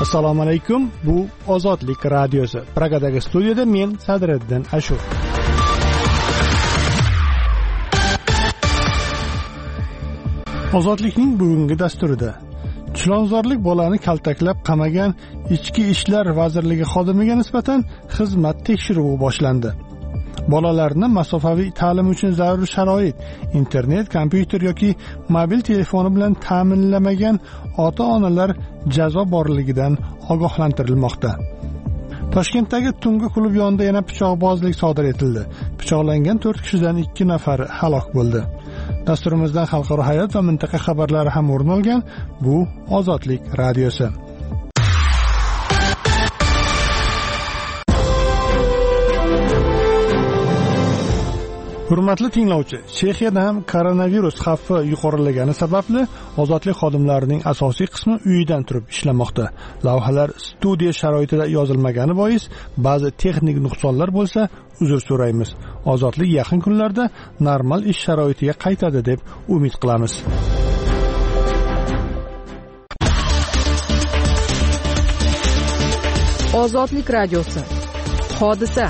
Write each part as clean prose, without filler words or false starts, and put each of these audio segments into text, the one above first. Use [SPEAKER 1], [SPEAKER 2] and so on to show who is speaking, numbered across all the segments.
[SPEAKER 1] Assalomu alaykum. Bu Ozodlik radiosi. Pragadagi studiyada men Sadriddin Ashur. Ozodlikning bugungi dasturida chilonzorlik bolani kaltaklab qamagan Ichki ishlar vazirligi xodimiga nisbatan xizmat tekshiruvi boshlandi. Bolalarni masofaviy ta'lim uchun zarur sharoit, internet, kompyuter yoki mobil telefoni bilan ta'minlamagan ota-onalar jazo borligidan ogohlantirilmoqda. Toshkentdagi tungi klub yonida yana pichoqbozlik sodir etildi. Pichoqlangan 4 kishidan 2 nafari halok bo'ldi. Dasturimizdan xalqaro hayot va mintaqa xabarlari ham o'rin olgan. Bu Ozodlik radiosi. Hurmatli tinglovchi, Chexiyada ham koronavirus xavfi yuqorilagani sababli ozodlik xodimlarining asosiy qismi uyidan turib ishlamoqda. Lavhalar studiya sharoitida yozilmagani bois ba'zi texnik nuqsonlar bo'lsa, uzr so'raymiz. Ozodlik yaqin kunlarda normal ish sharoitiga qaytadi deb umid qilamiz.
[SPEAKER 2] Ozodlik radiosi. Hodisa.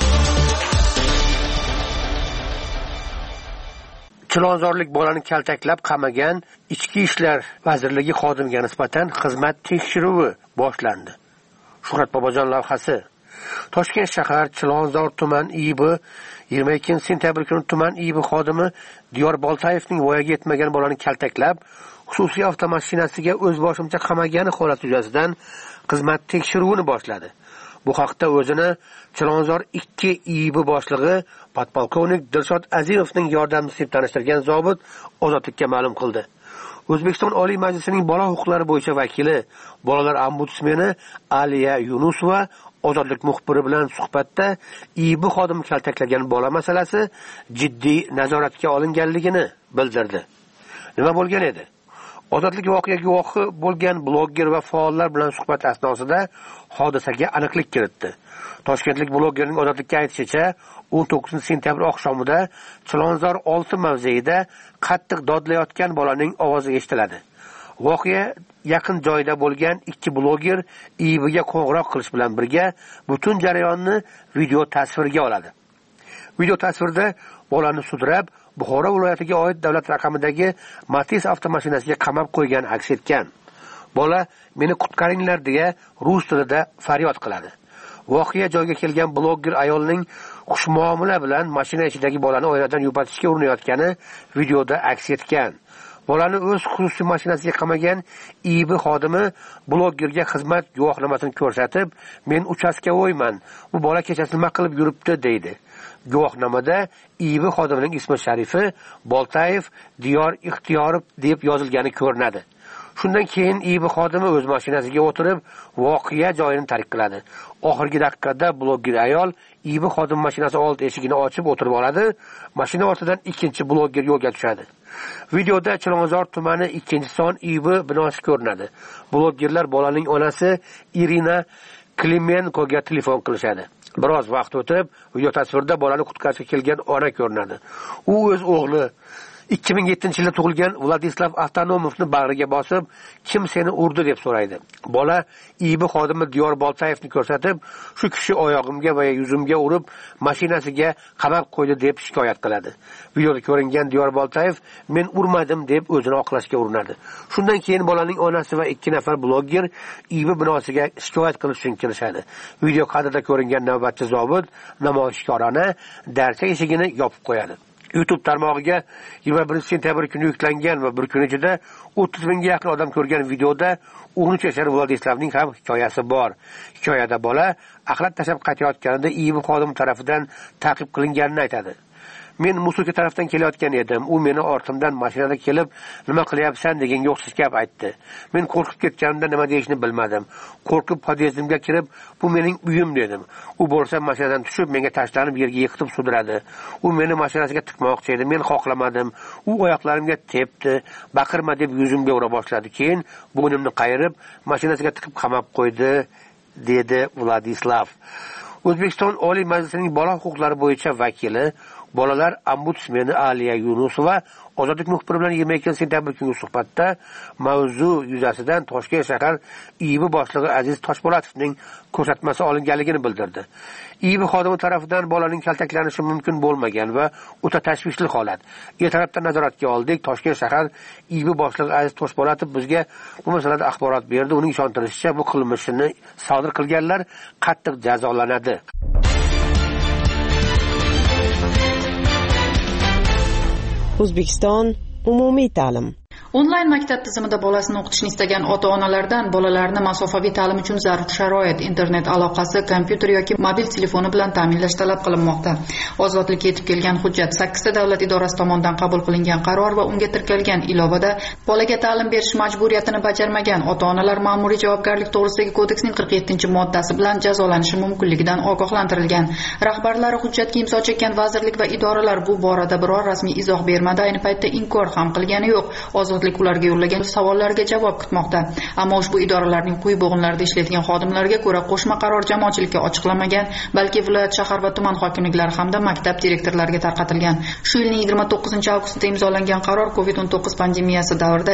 [SPEAKER 3] Chilonzorlik bolani kaltaklab qamagan Ichki ishlar vazirligi xodimiga nisbatan xizmat tekshiruvi boshlandi. Shuhrat Bobojon lavhasi. Toshkent shahar Chilonzor tuman IIB 22-sentyabr kuni tuman IIB xodimi Diyor Boltayevning voyaga yetmagan bolani kaltaklab, xususiy avtomashinasiga o'z boshimcha qamagani holati yuzasidan xizmat tekshiruvini boshladi. Bu haqda o'zini Chilonzor 2 IIB boshlig'i podpolkovnik Dilshod Azimovning yordamchisi deb tanishtirgan zobit Ozodlikka ma'lum qildi. O'zbekiston Oliy Majlisining bola huquqlari bo'yicha vakili, bolalar ombudsmeni Aliya Yunusova Ozodlik muxbiri bilan suhbatda IIB xodimi kaltaklagan bola masalasi jiddiy nazoratga olinganligini bildirdi. Nima bo'lgan edi? Ozodlik voqea guvohi bo'lgan blogger va faollar bilan suhbat asnosida hodisaga aniqlik kiritdi. Toshkentlik bloggerning Ozodlikka aytishicha, 19-sentyabr oqshomida Chilonzor 6 mavzeida qattiq dodlayotgan bolaning ovozi eshitiladi. Voqea yaqin joyda bo'lgan 2 blogger IIBga qo'ng'iroq qilish bilan birga butun jarayonni video tasvirga oladi. Video tasvirda bolani sudrab Buxoro viloyatiga oid davlat raqamidagi Matiz avtomashinasiga qamab qo'ygan aks etgan. Bola meni qutqaringlar deya rus tilida faryod qiladi. Voqea joyiga kelgan blogger ayolning xushmuomala bilan mashina ichidagi bolani oynadan yupatishga urinayotgani videoda aks etgan. Bolani o'z xususiy mashinasiga qamagan IIB xodimi bloggerga xizmat guvohnomasini ko'rsatib, "Men uchastkavoyman. Bu bola kechasi nima qilib yuribdi?" deydi. Guvohnomada IIB xodimining ismi sharifi Boltayev Diyor Ixtiyorov deb yozilgani ko'rinadi. Shundan keyin IIB xodimi o'z mashinasiga o'tirib, voqea joyini tark qiladi. Oxirgi daqiqada blogger ayol IIB xodim mashinasi old eshigini ochib o'tirib oladi. Mashina ortidan ikkinchi blogger yo'lga tushadi. Videoda Chilonzor tumani 2-son IIB binosi ko'rinadi. Bloggerlar bolaning onasi Irina Klimenkoga telefon qilishadi. Biroz vaqt o'tib, video tasvirda bolani qutqarishga kelgan ona ko'rinadi. U o'z o'g'li 2007-yilda tug'ilgan Vladislav Avtonomovni bag'riga bosib, "Kim seni urdi?" deb so'raydi. Bola IIB xodimi Diyor Boltayevni ko'rsatib, "Shu kishi oyog'imga va yuzimga urib, mashinasiga qamab qo'ydi" deb shikoyat qiladi. Videoda ko'ringan Diyor Boltayev "Men urmadim" deb o'zini oqlashga urinadi. Shundan keyin bolaning onasi va 2 nafar blogger IIB binosiga shikoyat qilish uchun kelishadi. Video kadrda ko'ringan navbatchi zobit namoyishkorona darcha eshigini yopib qo'yadi. YouTube tarmog'iga 21-sentyabr kuni yuklangan va bir kun ichida 30 mingga yaqin odam ko'rgan videoda 13 yashar Vladislavning ham hikoyasi bor. Hikoyada bola axlat tashlab qaytayotganida IIB xodimi tomonidan ta'qib qilinganini aytadi. "Men Musulka tarafdan kelayotgan edim. U meni ortimdan mashinada kelib, "Nima qilyapsan?" degan yo'qsiz gap aytdi. Men qo'rqib ketganimda nima deyishni bilmadim. Qo'rqib podyezdimga kirib, "Bu mening uyim" dedim. U bo'lsa mashinadan tushib, menga tashlanib yerga yiqitib sudradi. U meni mashinasiga tiqmoqchi edi. Men xohlamadim. U oyoqlarimga tepdi, "Baqirma" deb yuzimga ura boshladi. Keyin bo'ynimni qayirib, mashinasiga tiqib qamab qo'ydi, dedi Vladislav. O'zbekiston Oliy Majlisining bola huquqlari bo'yicha vakili, Bolalar ombudsmeni Aliya Yunusova Ozodlik muxbiri bilan 22 sentyabr kungi suhbatda mavzu yuzasidan Toshkent shahar IIB boshlig'i Aziz Toshpo'latovning ko'rsatmasi olinganligini bildirdi. IIB xodimi tomonidan bolaning kaltaklanishi mumkin bo'lmagan va o'ta tashvishli holat. Ertalabdan nazoratga oldik. Toshkent shahar IIB boshlig'i Aziz Toshpo'latov bizga bu masalada axborot berdi. Uning ishontirishicha, bu qilmishini sodir qilganlar qattiq jazolanadi.
[SPEAKER 4] O'zbekiston umumiy ta'lim.
[SPEAKER 5] Onlayn maktab tizimida bolasini o'qitishni istagan ota-onalardan bolalarni masofaviy ta'lim uchun zarur sharoit, internet aloqasi, kompyuter yoki mobil telefoni bilan ta'minlash talab qilinmoqda. Ozodlikka yetib kelgan hujjat 8 ta davlat idorasi tomonidan qabul qilingan qaror va unga kiritilgan ilovada bolaga ta'lim berish majburiyatini bajarmagan ota-onalar ma'muriy javobgarlik to'g'risidagi kodeksning 47-moddasi bilan jazolanishi mumkinligidan ogohlantirilgan. Rahbarlari hujjatga imzo chekkan vazirlik va idoralar bu borada biror rasmiy izoh bermadi, ayni paytda inkor ham qilgani yo'q. Ozodlik ularga yo'llagan savollarga javob kutmoqda. Ammo ushbu idoralarning quyi bo'g'inlarida ishlaydigan xodimlarga ko'ra qo'shma qaror jamoatchilikka ochiqlanmagan, balki viloyat, shahar va tuman hokimliklari hamda maktab direktorlariga tarqatilgan. Shu yilning 29-avgustida imzolangan qaror COVID-19 pandemiyasi davrida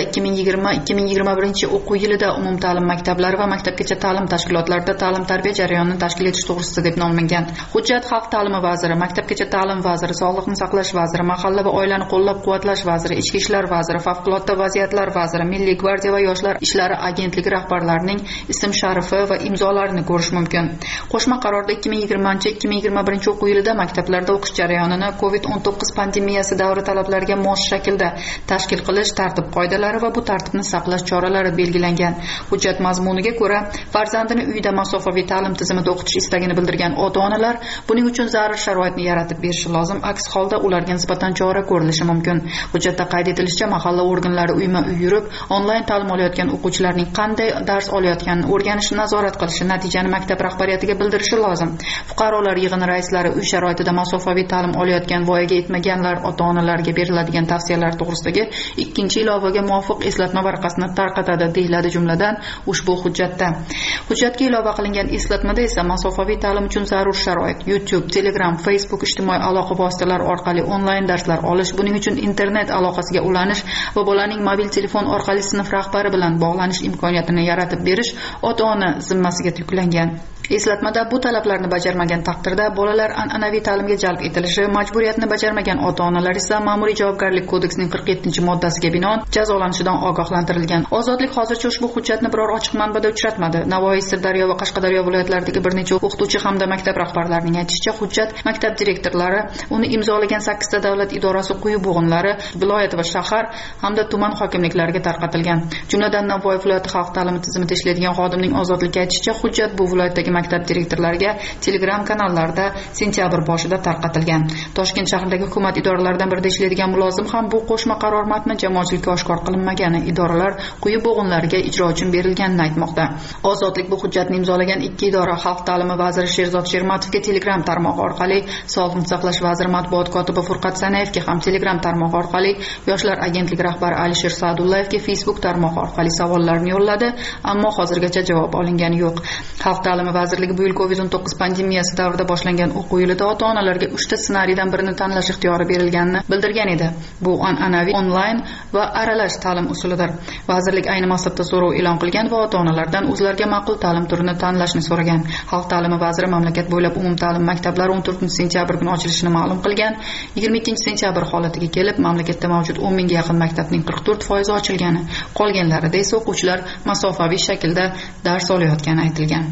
[SPEAKER 5] 2020-2021 o'quv yilida umumta'lim maktablari va maktabgacha ta'lim tashkilotlarida ta'lim-tarbiya jarayonini tashkil etish to'g'risida deb nomlangan. Hujjat Xalq ta'limi vaziri, maktabgacha ta'lim vaziri, sog'liqni saqlash vaziri, mahalla va oilani qo'llab-quvvatlash vaziri, ichki ishlar vaziri, favqulodda vaziyatlar vaziri, Milliy gvardiya va yoshlar ishlari agentligi rahbarlarining ism-sharifi va imzolarini ko'rish mumkin. Qo'shma qarorda 2020-2021 o'quv yilida maktablarda o'qish jarayonini COVID-19 pandemiyasi davri talablariga mos shaklda tashkil qilish tartib-qoidalari va bu tartibni saqlash choralari belgilangan. Hujjat mazmuniga ko'ra, farzandini uyda masofaviy ta'lim tizimida o'qitish istagini bildirgan ota-onalar buning uchun zarur sharoitni yaratib berishi lozim. Aks holda ularga nisbatan chora ko'rilishi mumkin. Hujjatda qayd etilishicha, mahalla organlari uyma-uy yurib, onlayn ta'lim olayotgan o'quvchilarning qanday dars olayotganini o'rganishni nazorat qilishi, natijani maktab rahbariyatiga bildirishi lozim. Fuqarolar yig'ini raislari uy sharoitida masofaviy ta'lim olayotgan voyaga yetmaganlar ota-onalarga beriladigan tavsiyalar to'g'risidagi 2-ilovaga muvofiq eslatma varaqasini tarqatadi, deyiladi jumladan ushbu hujjatda. Hujjatga ilova qilingan eslatmada esa masofaviy ta'lim uchun zarur sharoit, YouTube, Telegram, Facebook ijtimoiy aloqa vositalari orqali onlayn darslar olish, buning uchun internet aloqasiga ulanish va bolaning mobil telefon orqali sinf rahbari bilan bog'lanish imkoniyatini yaratib berish ota-ona zimmasiga yuklangan. Eslatmada bu talablarni bajarmagan taqdirda bolalar an'anaviy ta'limga jalb etilishi, majburiyatni bajarmagan ota-onalar esa ma'muriy javobgarlik kodeksining 47-moddasiga binoan jazolanishidan ogohlantirilgan. Ozodlik hozircha ushbu hujjatni biror ochiq manbada uchratmadi. Navoiy, Sirdaryo va Qashqadaryo viloyatlaridagi bir necha o'qituvchi hamda maktab rahbarlarining aytishicha, hujjat maktab direktorlari, uni imzolagan 8 ta davlat idorasi quyi bo'g'inlari, viloyat va shahar hamda tuman hokimliklariga tarqatilgan. Jumladan Navoiy viloyati xalq ta'limi tizimida ishlaydigan xodimning Ozodlikka aytishicha, hujjat bu viloyatdagi maktab direktorlariga Telegram kanallarda sentyabr boshida tarqatilgan. Toshkent shahridagi hukumat idoralaridan birida ishlaydigan mulozim ham bu qo'shma qaror matni jamoatchilikka oshkor qilinmagani, idoralar quyi bo'g'inlariga ijro uchun berilganini aytmoqda. Ozodlik bu hujjatni imzolagan 2 idora, Xalq ta'limi vaziri Sherzod Shermatovga Telegram tarmog'i orqali, Sog'liqni saqlash vaziri matbuot kotibi Furqat Sanayevga ham Telegram tarmog'i orqali, yoshlar agentligi rahbari Alisher Sa'dullayevga Facebook tarmog'i orqali savollarni yo'lladi, ammo hozirgacha javob olingani yo'q. Xalq ta'limi vazirligi bu yil COVID-19 pandemiyasi davrida boshlangan o'quv yilida ota-onalarga 3 ta ssenariydan birini tanlash ixtiyori berilganini bildirgan edi. Bu an'anaviy, onlayn va aralash ta'lim usulidir. Vazirlik ayni maqsadda so'rov e'lon qilgan va ota-onalardan o'zlariga ma'qul ta'lim turini tanlashni so'ragan. Xalq ta'limi vaziri mamlakat bo'ylab umumta'lim maktablari 14-sentyabr kuni ochilishini ma'lum qilgan. 22-sentyabr holatiga kelib, mamlakatda mavjud 10 mingga yaqin maktabning 44% ochilgani, qolganlarida esa o'quvchilar masofaviy shaklda dars olayotgani aytilgan.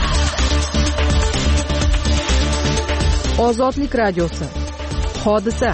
[SPEAKER 2] Ozodlik radiosi. Hodisa.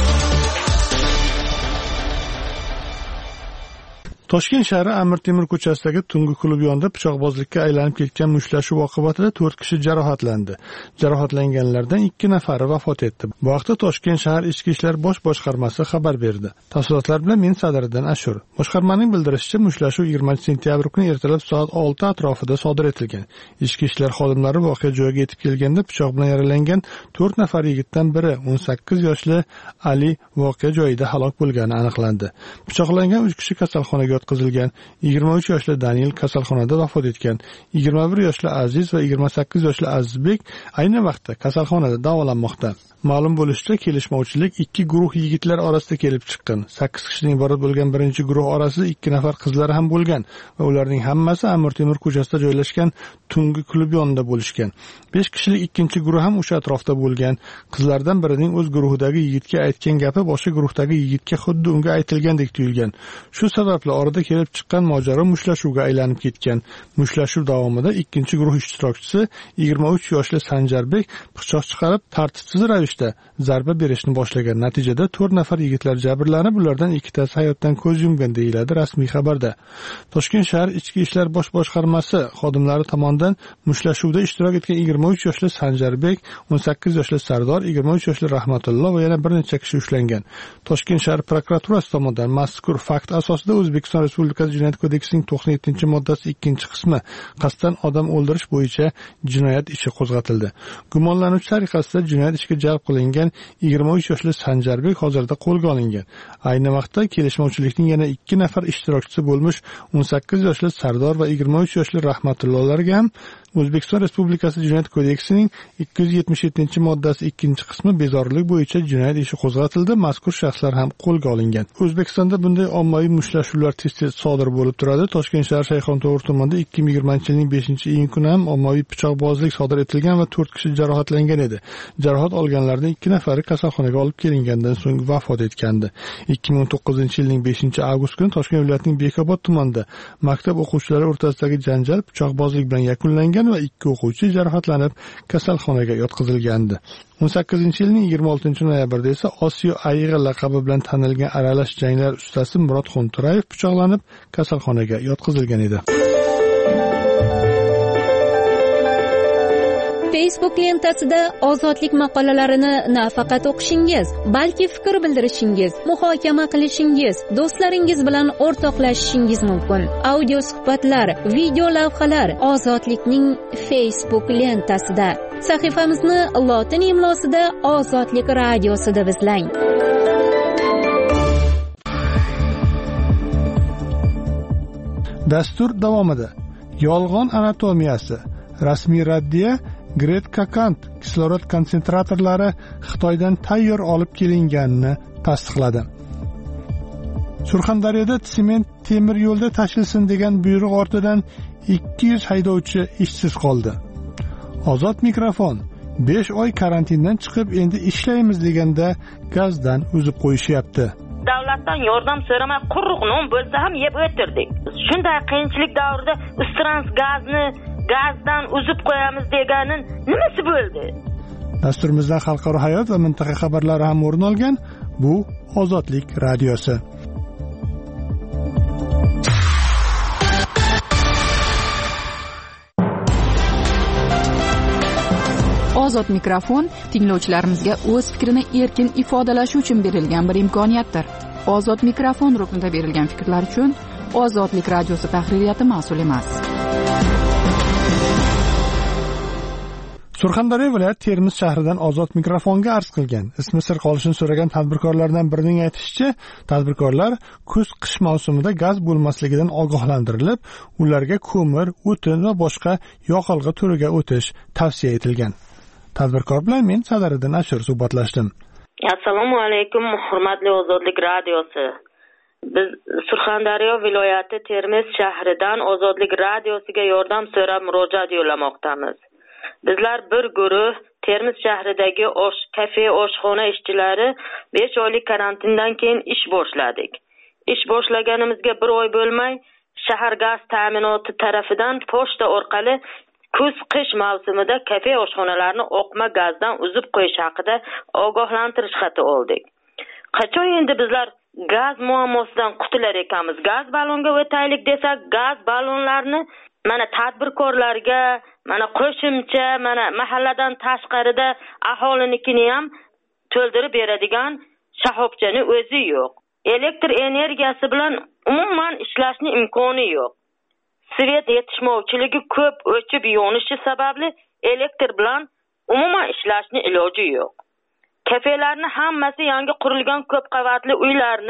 [SPEAKER 1] Toshkent shahri Amir Temur ko'chasidagi tungi klub yonida pichoqbozlikka aylanib ketgan mushtlashuv oqibatida 4 kishi jarohatlandi. Jarohatlanganlardan 2 nafari vafot etdi. Bu haqda Toshkent shahar Ichki ishlar bosh boshqarmasi xabar berdi. Tafsilotlar bilan men Sadriddin Ashur. Boshqarmaning bildirishicha, mushtlashuv 20-sentyabr kuni ertalab soat 6 atrofida sodir etilgan. Ichki ishlar xodimlari voqea joyiga yetib kelganda pichoq bilan yaralangan 4 nafar yigitdan biri 18 yoshli Ali voqea joyida halok bo'lgani aniqlandi. Pichoqlangan 3 kishi kasalxonaga yotqizilgan. 23 yoshli Daniel kasalxonada vafot etgan. 21 yoshli Aziz va 28 yoshli Azizbek ayni vaqtda kasalxonada davolanmoqda. Ma'lum bo'lishicha, kelishmovchilik ikki guruh yigitlar orasida kelib chiqqan. 8 kishidan iborat bo'lgan birinchi guruh orasida 2 nafar qizlar ham bo'lgan va ularning hammasi Amir Temur ko'chasida joylashgan tungi klub yonida bo'lishgan. 5 kishilik ikkinchi guruh ham o'sha atrofda bo'lgan. Qizlardan birining o'z guruhidagi yigitga aytgan gapi boshqa guruhdagi yigitga xuddi unga aytilgandek tuyulgan. Shu sababli orada kelib chiqqan mojaro mushtlashuvga aylanib ketgan. Mushlashuv davomida ikkinchi guruh ishtirokchisi 23 yoshli Sanjarbek pichoq chiqarib tartibsiz ravishda zarba berishni boshlagan. Natijada 4 nafar yigitlar jabrlanib, ulardan 2 tasi hayotdan ko'z yumgan deyiladi rasmiy xabarda. Toshkent shahar Ichki ishlar bosh boshqarmasi xodimlari tomonidan mushtlashuvda ishtirok etgan 23 yoshli Sanjarbek, 18 yoshli Sardor, 23 yoshli Rahmatullo va yana bir necha kishi ushlangan. Toshkent shahar prokuraturasi tomonidan mazkur fakt asosida O'zbekiston Respublikasi Jinoyat kodeksining 97-moddasi 2-qismi qasddan odam o'ldirish bo'yicha jinoyat ishi qo'zg'atildi. Gumonlanuvchi tariqasida jinoyat ishga jalb qilingan 23 yoshli Sanjarbek hozirda qo'lga olingan. Ayni vaqtda kelishmovchilikning yana 2 nafar ishtirokchisi bo'lmish 18 yoshli Sardor va 23 yoshli Rahmatullolarga ham O'zbekiston Respublikasi Jinoyat kodeksining 277-moddasi 2-qismi bezorilik bo'yicha jinoyat ishi qo'zg'atildi. Mazkur shaxslar ham qo'lga olingan. O'zbekistonda bunday ommaviy mushtlashuvlar tez-tez sodir bo'lib turadi. Toshkent shahar Shayxontohur tumanida 2020-yilning 5-iyun kuni ham ommaviy pichoqbozlik sodir etilgan va 4 kishi jarohatlangan edi. Jarohat olganlarning 2 nafari kasalxonaga olib kelingandan so'ng vafot etgandi. 2019-yilning 5-avgust kuni Toshkent viloyatining Bekobod tumanida maktab o'quvchilari o'rtasidagi janjal pichoqbozlik bilan yakunlangan va 2 o'quvchi jarohatlanib kasalxonaga yotqizilgandi. 18-yilning 26-noyabrida esa Osiyo ayg'i laqabi bilan tanilgan aralash janglar ustasi Murodxon Turayev pichoqlanib kasalxonaga yotqizilgan edi.
[SPEAKER 4] Facebook lentasida ozodlik maqolalarini nafaqat o'qishingiz, balki fikr bildirishingiz, muhokama qilishingiz, do'stlaringiz bilan o'rtoqlashishingiz mumkin. Audio suhbatlar, video lavhalar Ozodlikning Facebook lentasida. Sahifamizni lotin imlosida Ozodlik radiosida izlang.
[SPEAKER 1] Dastur davomida yolg'on anatomiyasi, rasmiy raddiya Gretka Kant kislorod konsentratorlari Xitoydan tayyor olib kelinganini tasdiqladi. Surxondaryoda sement temir yo'lda tashilsin degan buyruq ortidan 200 haydovchi ishsiz qoldi. Ozod mikrofon 5 oy karantindan chiqib endi ishlaymiz deganda gazdan uzib qo'yishyapti.
[SPEAKER 6] Davlatdan yordam so'ramay quruq non bo'lsa ham yeb o'tirdik. Shunday qiyinchilik davrida Ustrans gazdan uzib qo'yamiz deganin nimasi bo'ldi?
[SPEAKER 1] Dasturimizda xalqaro hayot va mintaqa xabarlari ham o'rin olgan. Bu Ozodlik radiosi.
[SPEAKER 2] Ozod mikrofon tinglovchilarimizga o'z fikrini erkin ifodalashi uchun berilgan bir imkoniyatdir. Ozod mikrofon ruknida berilgan fikrlar uchun Ozodlik radiosi tahririyati mas'ul emas.
[SPEAKER 1] Surxondaryo viloyati Termiz shahridan Ozod mikrofonga arz qilgan. Ismi sir qolishini so'ragan tadbirkorlardan birining aytishicha, tadbirkorlar kuz-qish mavsumida gaz bo'lmasligidan ogohlantirilib, ularga ko'mir, o'tin va boshqa yoqilg'i turiga o'tish tavsiya etilgan. Tadbirkor bilan men Sadariddin Ashur suhbatlashdim.
[SPEAKER 6] Assalomu alaykum, hurmatli Ozodlik radiosi. Biz Surxondaryo viloyati Termiz shahridan Ozodlik radiosiga yordam so'rab murojaat yo'llamoqdamiz. Bizlar bir guruh Termiz shahridagi kafe, oshxona ishchilari 5 oylik karantindan keyin ish boshladik. Ish boshlaganimizga 1 oy bo'lmay, shahar gaz ta'minoti tarafidan pochta orqali kuz-qish mavsumida kafe, oshxonalarni oqma gazdan uzib qo'yish haqida ogohlantirish xati oldik. Qachon endi bizlar gaz muammosidan qutular ekanmiz? Gaz ballonga o'taylik desak, gaz ballonlarini mana tadbirkorlarga, mana qo'shimcha, mana mahalladan tashqarida aholinikini ham to'ldirib beradigan shahobchani o'zi yo'q. Elektr energiyasi bilan umuman ishlashning imkoni yo'q. Svet yetishmovchiligi ko'p, o'chib yonishi sababli elektr bilan umuman ishlashning iloji yo'q. Kafelarning hammasi yangi qurilgan ko'p qavatli uylarni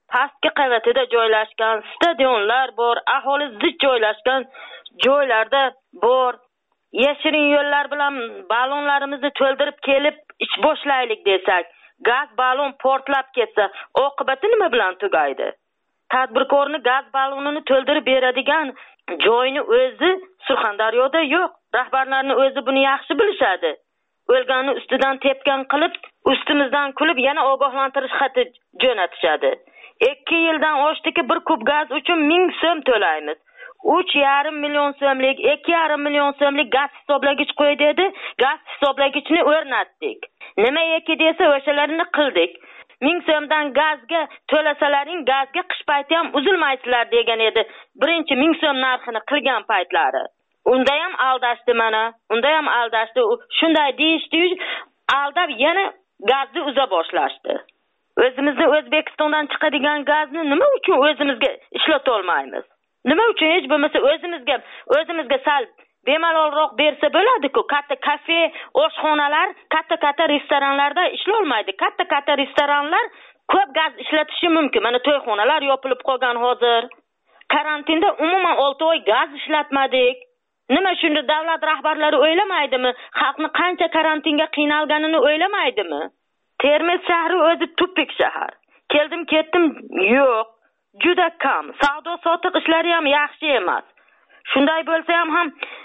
[SPEAKER 6] pastki qavatida joylashgan stadionlar bor, aholi zich joylashgan joylarda bor. Yashirin yo'llar bilan ballonlarimizni to'ldirib kelib ish boshlaylik desak, gaz ballon portlab ketsa, oqibati nima bilan tugaydi? Tadbirkorni gaz ballonini to'ldirib beradigan joyni o'zi Surxondaryoda yo'q. Rahbarlarning o'zi buni yaxshi bilishadi. O'lganni ustidan tepgan qilib, ustimizdan kulib yana ogohlantirish xati jo'natishadi. 2 yildan oshdiki bir kub gaz uchun 1000 so'm to'laymiz. 3,5 million so'mlik, 2,5 million so'mlik gaz hisoblagich qo'y dedi. Gaz hisoblagichni o'rnatdik. Nima eki desa o'shalarini qildik. 1000 so'mdan gazga to'lasalaring gazga qish payti ham uzilmaysizlar degan edi. Birinchi 1000 so'm narxini qilgan paytlari. Unda ham aldashdi mana. Unda ham aldashdi. Shunday deyishdi, aldab yana gazni uza boshlashdi. O'zimizda O'zbekistondan chiqadigan gazni nima uchun o'zimizga ishlata olmaymiz? Nima uchun hech bo'lmasa o'zimizga sal bemalolroq bersa bo'ladi-ku. Katta kafe, oshxonalar, katta restoranlarda ishlay olmaydi. Katta restoranlar ko'p gaz ishlatishi mumkin. Mana to'yxonalar yopilib qolgan hozir. Karantinda umuman 6 oy gaz ishlatmadik. Nima shunda davlat rahbarlari o'ylamaydimi? Xalqni qancha karantinga qiynalganini o'ylamaydimi? Termiz shahri o'zi tupik shahar. Keldim ketdim yo'q. Juda kam. Savdo sotiq ishlari ham yaxshi emas. Shunday bo'lsa ham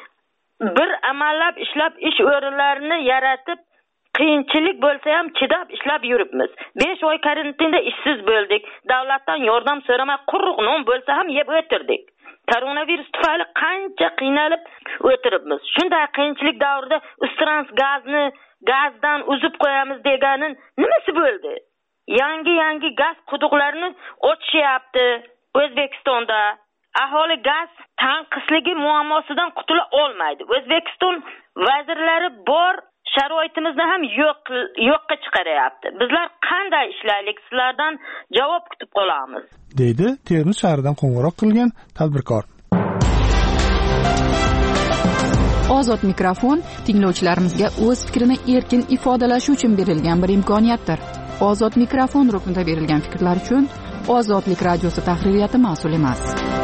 [SPEAKER 6] bir amallab ishlab ish o'rinlarini yaratib, qiyinchilik bo'lsa ham chidab ishlab yuribmiz. 5 oy karantinda ishsiz bo'ldik. Davlatdan yordam so'ramay quruq non bo'lsa ham yeb o'tirdik. Koronavirus tufayli qancha qiynalib o'tiribmiz. Shunday qiyinchilik davrida ustrans gazdan uzib qo'yamiz deganin nimasi bo'ldi? Yangi gaz quduqlarini ochishyapti O'zbekistonda. Aholi gaz tanqisligi muammosidan qutula olmaydi. O'zbekiston vazirlari bor sharoitimizni ham yo'qqa chiqaryapti. Bizlar qanday ishlaylik? Sizlardan javob kutib qolamiz,
[SPEAKER 1] deydi Termiz shahridan qo'ng'iroq qilgan tadbirkor.
[SPEAKER 2] Ozod mikrofon tinglovchilarimizga o'z fikrini erkin ifodalashi uchun berilgan bir imkoniyatdir. Ozod mikrofon ruknida berilgan fikrlar uchun Ozodlik radiosi tahririyati mas'ul emas.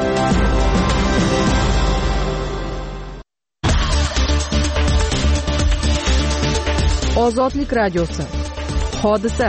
[SPEAKER 2] Ozodlik radiosi. Hodisa.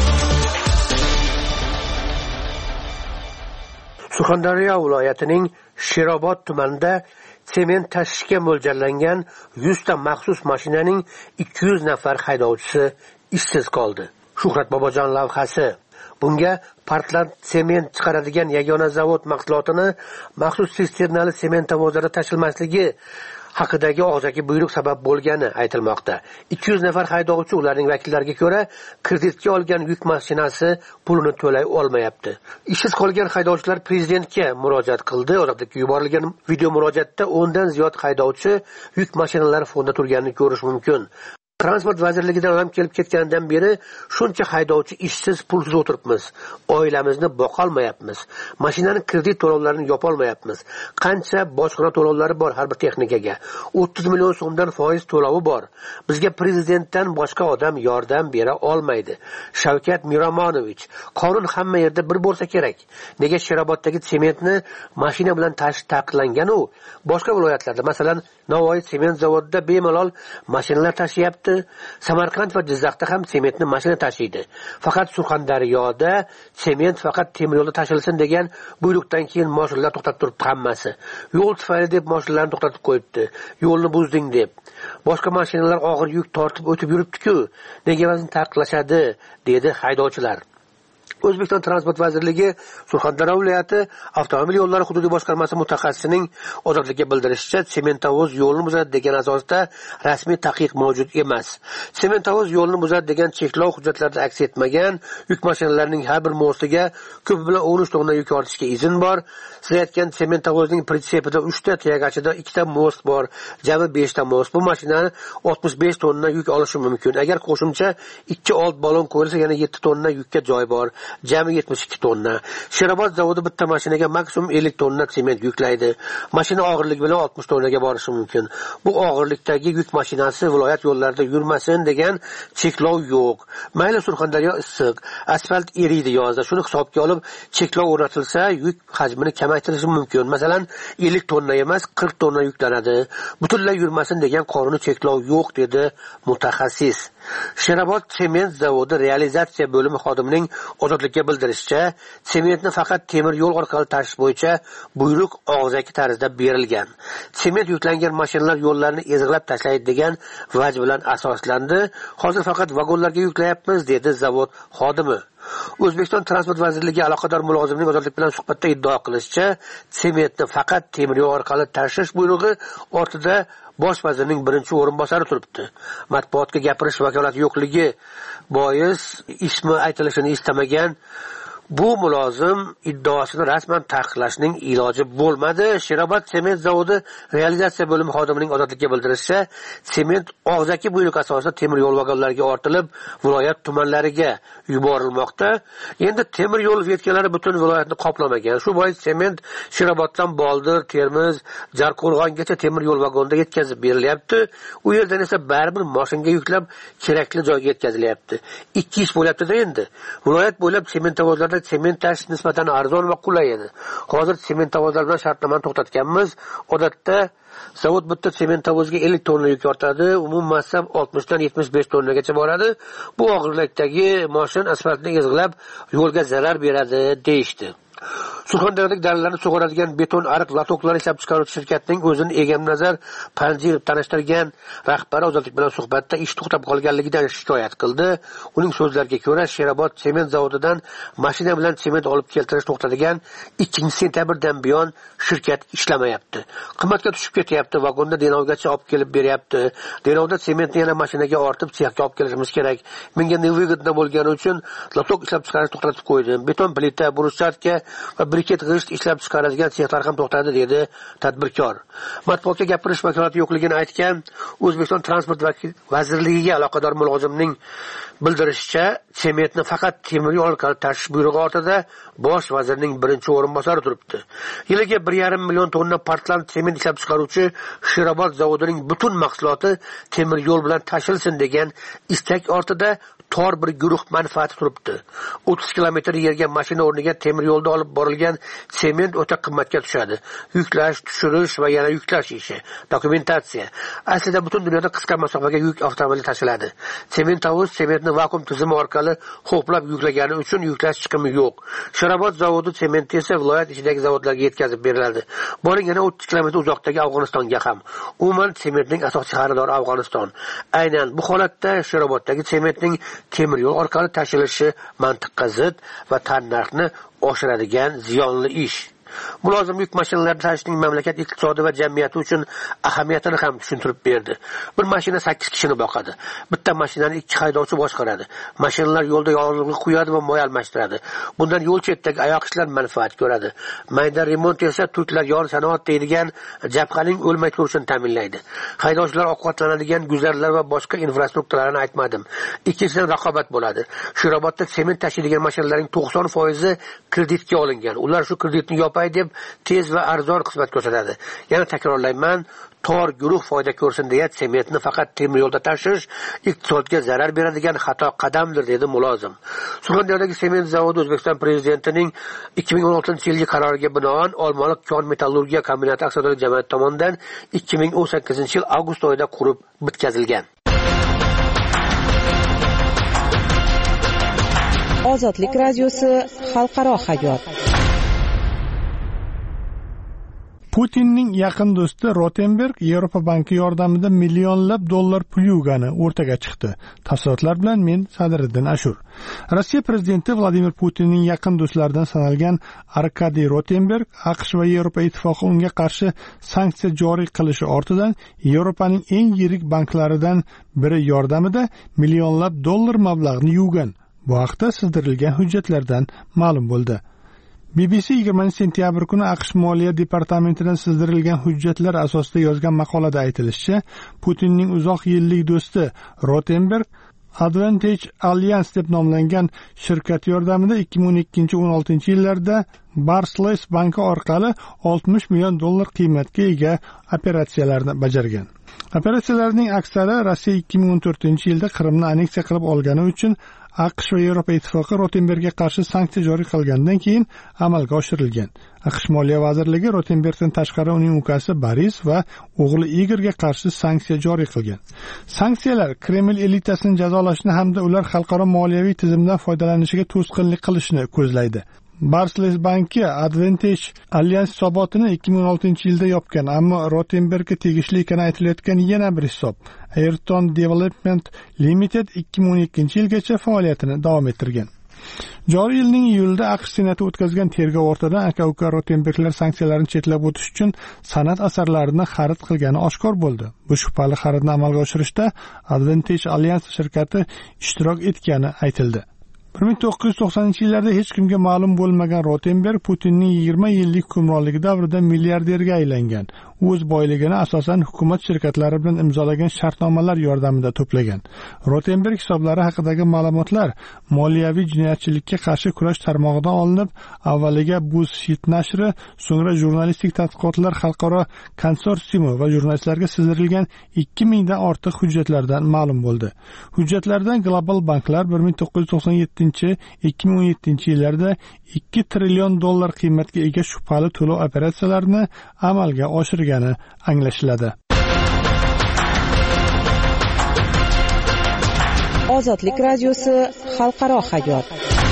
[SPEAKER 3] Surxondaryo viloyatining Sherobod tumanida sement tashishga mo'ljallangan 100 ta maxsus mashinaning 200 nafar haydovchisi ishsiz qoldi. Shuhrat Bobojon lavhasi. Bunga Portland sement chiqaradigan yagona zavod mahsulotini maxsus sisternali sement tavozada tashilmasligi haqidagi og'zaki buyruq sabab bo'lgani aytilmoqda. 200 nafar haydovchi ularning vakillariga ko'ra kreditga olgan yuk mashinasi pulini to'lay olmayapti. Ishsiz qolgan haydovchilar prezidentga murojaat qildi. Odatda yuborilgan video murojaatda 10 dan ziyod haydovchi yuk mashinalari fonda turganini ko'rish mumkin. Transport vazirligidan ham kelib ketgandan beri shuncha haydovchi ishsiz, pulsiz o'tiribmiz. Oilamizni boqolmayapmiz. Mashinaning kredit to'lovlarini yopolmayapmiz. Qancha bojxona to'lovlari bor har bir texnikaga. 30 million so'mdan foiz to'lovi bor. Bizga prezidentdan boshqa odam yordam bera olmaydi. Shavkat Miromonovich, qonun hamma yerda bir bo'lsa kerak. Nega Sheroboddagi sementni mashina bilan tashish taqiqlangan u? Boshqa viloyatlarda, masalan, Navoiy sement zavodida bemalol mashinalar tashyapti. Samarqand va Jizzaxda ham sementni mashina tashiydi. Faqat Surxondaryoda sement faqat temir yo'lda tashilsin degan buyruqdan keyin mashinalar to'xtab turibdi hammasi. Yo'l tufayli deb mashinalarni to'xtatib qo'yibdi. Yo'lni buzding deb. Boshqa mashinalar og'ir yuk tortib o'tib yuribdi-ku. Nega bizni taqiqlashadi, dedi haydovchilar. O'zbekiston Transport vazirligi Surxondaryo viloyati avtomobil yo'llari hududiy boshqarmasi mutaxassisining Ozodlikka bildirishicha, sementavoz yo'lni buzadi degan asosda rasmiy taqiq mavjud emas. Sementavoz yo'lni buzadi degan cheklov hujjatlarida aks etmagan. Yuk mashinalarining har bir mostiga ko'p bilan 13 tonna yuk ortishga izn bor. Siz aytgan sementavozning pritsepida 3 ta, tayagachida 2 ta most bor, jami 5 ta most. Bu mashinani 65 tonna yuk olishi mumkin. Agar qo'shimcha 2 old balon qo'yilsa, yana 7 tonna yukka joy bor. jami 72 tonna. Sherobod zavodi bitta mashinaga maksimum 50 tonna sement yuklaydi. Mashina og'irligi bilan 60 tonnaga borishi mumkin. Bu og'irlikdagi yuk mashinasi viloyat yo'llarida yurmasin degan cheklov yo'q. Mayli Surxondaryo issiq, asfalt eriydi yozda. Shuni hisobga olib cheklov o'rnatilsa, yuk hajmini kamaytirishi mumkin. Masalan, 50 tonna emas, 40 tonna yuklanadi. Butunlay yurmasin degan qonuniy cheklov yo'q dedi mutaxassis. Sherobod sement zavodi realizatsiya bo'limi xodimining ozodlikka bildirishicha, sementni faqat temir yo'l orqali tashish bo'yicha buyruq og'zaki tarzda berilgan. Sement yuklangan mashinalar yo'llarni ezg'ilab tashlaydi degan vaj bilan asoslandi. Hozir faqat vagonlarga yuklayapmiz dedi zavod xodimi. O'zbekiston Transport vazirligi aloqador mulozimning ozodlik bilan suhbatda iddao qilishicha, sementni faqat temir yo'l orqali tashish buyrug'i ortida bosh vazirning birinchi o'rinbosari turibdi. Matbuotga gapirish vakolati yo'qligi bois ismi aytilishini istamagan bu mulozim iddaosini rasman taqiqlashning iloji bo'lmadi. Sherobod sement zavodi realizatsiya bo'limi xodimining ozodlikka bildirishicha, sement og'zaki buyruq asosida temir yo'l vagonlariga ortilib, viloyat tumanlariga yuborilmoqda. Endi temir yo'l vetkalari butun viloyatni qoplamagan. Shu bois sement Sheroboddan Boldir, Termiz, Jarqo'rg'ongacha temir yo'l vagonida yetkazib berilyapti. U yerdan esa baribir mashinaga yuklab kerakli joyga yetkazilyapti. Ikki ish bo'lyapti-da endi. Viloyat bo'ylab sement zavodlarida sement tashish nisbatan arzon va qulay edi. Hozir sement zavodlar bilan shartnomani to'xtatganmiz. Odatda zavod bitta sement tavoziga 50 tonna yuk ortadi, umumiy massa 60 dan 75 tonnagacha boradi. Bu og'irlikdagi mashina asfaltni ezg'ilab yo'lga zarar beradi deyishdi. Surxondaryodagi dalalarni sug'oradigan beton ariq latoklar ishlab chiqaruvchi shirkatining o'zini Egamnazar Panjirov tanishtirgan rahbari ozodlik bilan suhbatda ish to'xtab qolganligidan shikoyat qildi. Uning so'zlariga ko'ra, Sherobod sement zavodidan mashina bilan sement olib keltirish to'xtatigan 2-sentyabrdan buyon shirkat ishlamayapti. Qimmatga tushib ketyapti, vagonda Denovgacha olib kelib beryapti. Denovda sementni yana mashinaga ortib sexga olib kelishimiz kerak. Menga nevyigidna bo'lgani uchun latok ishlab chiqarishni to'xtatib qo'ydim. Beton plita, bruschatka va briket g'isht ishlab chiqaradigan sexlar ham to'xtadi dedi tadbirkor. Matbuotga gapirish vakolati yo'qligini aytgan O'zbekiston Transport vazirligiga aloqador mulozimning bildirishicha, sementni faqat temir yo'l orqali tashish buyrug'i ortida bosh vazirning birinchi o'rinbosari turibdi. Yiliga 1,5 million tonna portland sement ishlab chiqaruvchi Sherobod zavodining butun mahsuloti temir yo'l bilan tashilsin degan istak ortida tor bir guruh manfaati turibdi. 30 kilometr yerga mashina o'rniga temir yo'lda olib borilgan sement o'ta qimmatga tushadi. Yuklash, tushirish va yana yuklash ishi, dokumentatsiya. Aslida butun dunyoda qisqa masofaga yuk avtomobili tashiladi. Sement zavodi sementni vakuum tizimi orqali ho'plab yuklagani uchun yuklash chiqimi yo'q. Sherobod zavodi sementi esa viloyat ichidagi zavodlarga yetkazib beriladi. Boring yana 30 kilometr uzoqdagi Afg'onistonga ham. Umuman sementning asosiy xaridori Afg'oniston. Aynan bu holatda Sheroboddagi sementning temir yo'l orqali tashilishi mantiqqa zid va tannarxni oshiradigan ziyonli ish. Mulozim yuk mashinalarini tashishning mamlakat iqtisodi va jamiyati uchun ahamiyatini ham tushuntirib berdi. Bir mashina 8 kishini boqadi. Bitta mashinani 2 haydovchi boshqaradi. Mashinalar yo'lda yolg'izlik quyadi va moy almashtiradi. Bundan yo'l chetidagi oyoq ishlar manfaat ko'radi. Mayda remont esa turklar yon sanoat deydigan jabhaning o'lmay turishini ta'minlaydi. Haydovchilar ovqatlanadigan guzarlar va boshqa infrastrukturalarni aytmadim. Ikkinchidan raqobat bo'ladi. Sherobodda sement tashiydigan mashinalarning 90% kreditga olingan. Ular shu kreditni yopay deb tez va arzon xizmat ko'rsatadi. Yana takrorlayman, tor guruh foyda ko'rsin deya sementni faqat temir yo'lda tashish iqtisodga zarar beradigan xato qadamdir dedi mulozim. Surxondaryodagi sement zavodi O'zbekiston prezidentining 2016-yilgi qaroriga binoan Olmaliq kon metallurgiya kombinati aksiyadorlik jamiyati tomonidan 2018-yil avgust oyida qurib bitkazilgan.
[SPEAKER 7] Ozodlik radiosi xalqaro hayot.
[SPEAKER 1] Putinning yaqin do'sti Rotenberg Yevropa banki yordamida millionlab dollar pul yuvgani o'rtaga chiqdi. Tafsilotlar bilan men Sadriddin Ashur. Rossiya prezidenti Vladimir Putinning yaqin do'stlaridan sanalgan Arkadiy Rotenberg AQSh va Yevropa ittifoqi unga qarshi sanksiya joriy qilishi ortidan Yevropaning eng yirik banklaridan biri yordamida millionlab dollar mablag'ni yuvgan. Bu haqda sizdirilgan hujjatlardan ma'lum bo'ldi. BBC 20-sentyabr kuni AQSh Moliya departamentidan sizdirilgan hujjatlar asosida yozgan maqolada aytilishicha, Putinning uzoq yillik do'sti Rotenberg Advantage Alliance deb nomlangan shirkat yordamida 2012-16 yillarda Barclays banki orqali $60 million qiymatga ega operatsiyalarni bajargan. Operatsiyalarning aksari Rossiya 2014-yilda Qrimni anneksiya qilib olgani uchun AQSh va Yevropa ittifoqi Rotenbergga qarshi sanksiya joriy qilgandan keyin amalga oshirilgan. AQSh Moliya vazirligi Rotenbergdan tashqari uning ukasi Boris va o'g'li Igorga qarshi sanksiya joriy qilgan. Sanksiyalar Kreml elitasini jazolashni hamda ular xalqaro moliyaviy tizimdan foydalanishiga to'sqinlik qilishni ko'zlaydi. Barclays banki Advantage Alliance hisobotini 2016-yilda yopgan, ammo Rotenbergga tegishli ekani aytilayotgan yana bir hisob Ayrton Development Limited 2012-yilgacha faoliyatini davom ettirgan. Joriy yilning iyulida AQSh Senati o'tkazgan tergov ortidan aka-uka Rotenberglar sanksiyalarni chetlab o'tish uchun san'at asarlarini xarid qilgani oshkor bo'ldi. Bu shubhali xaridni amalga oshirishda Advantage Alliance shirkati ishtirok etgani aytildi. 1990-yillarda hech kimga ma'lum bo'lmagan Rotenberg Putinning 20 yillik hukmronligi davrida milliarderga aylangan. U o'z boyligini asosan hukumat shirkatlari bilan imzolagan shartnomalar yordamida to'plagan. Rotenberg hisoblari haqidagi ma'lumotlar moliyaviy jinoyatchilikka qarshi kurash tarmog'idan olinib, avvaliga BuzzFeed nashri, so'ngra jurnalistik tadqiqotlar xalqaro konsorsiumi va jurnalistlarga sizdirilgan 2000 dan ortiq hujjatlardan ma'lum bo'ldi. Hujjatlardan global banklar 1997-2017 yillarda $2 trillion qiymatga ega shubhali to'lov operatsiyalarini amalga oshirgani anglashiladi.
[SPEAKER 7] Ozodlik radiosi xalqaro hayot.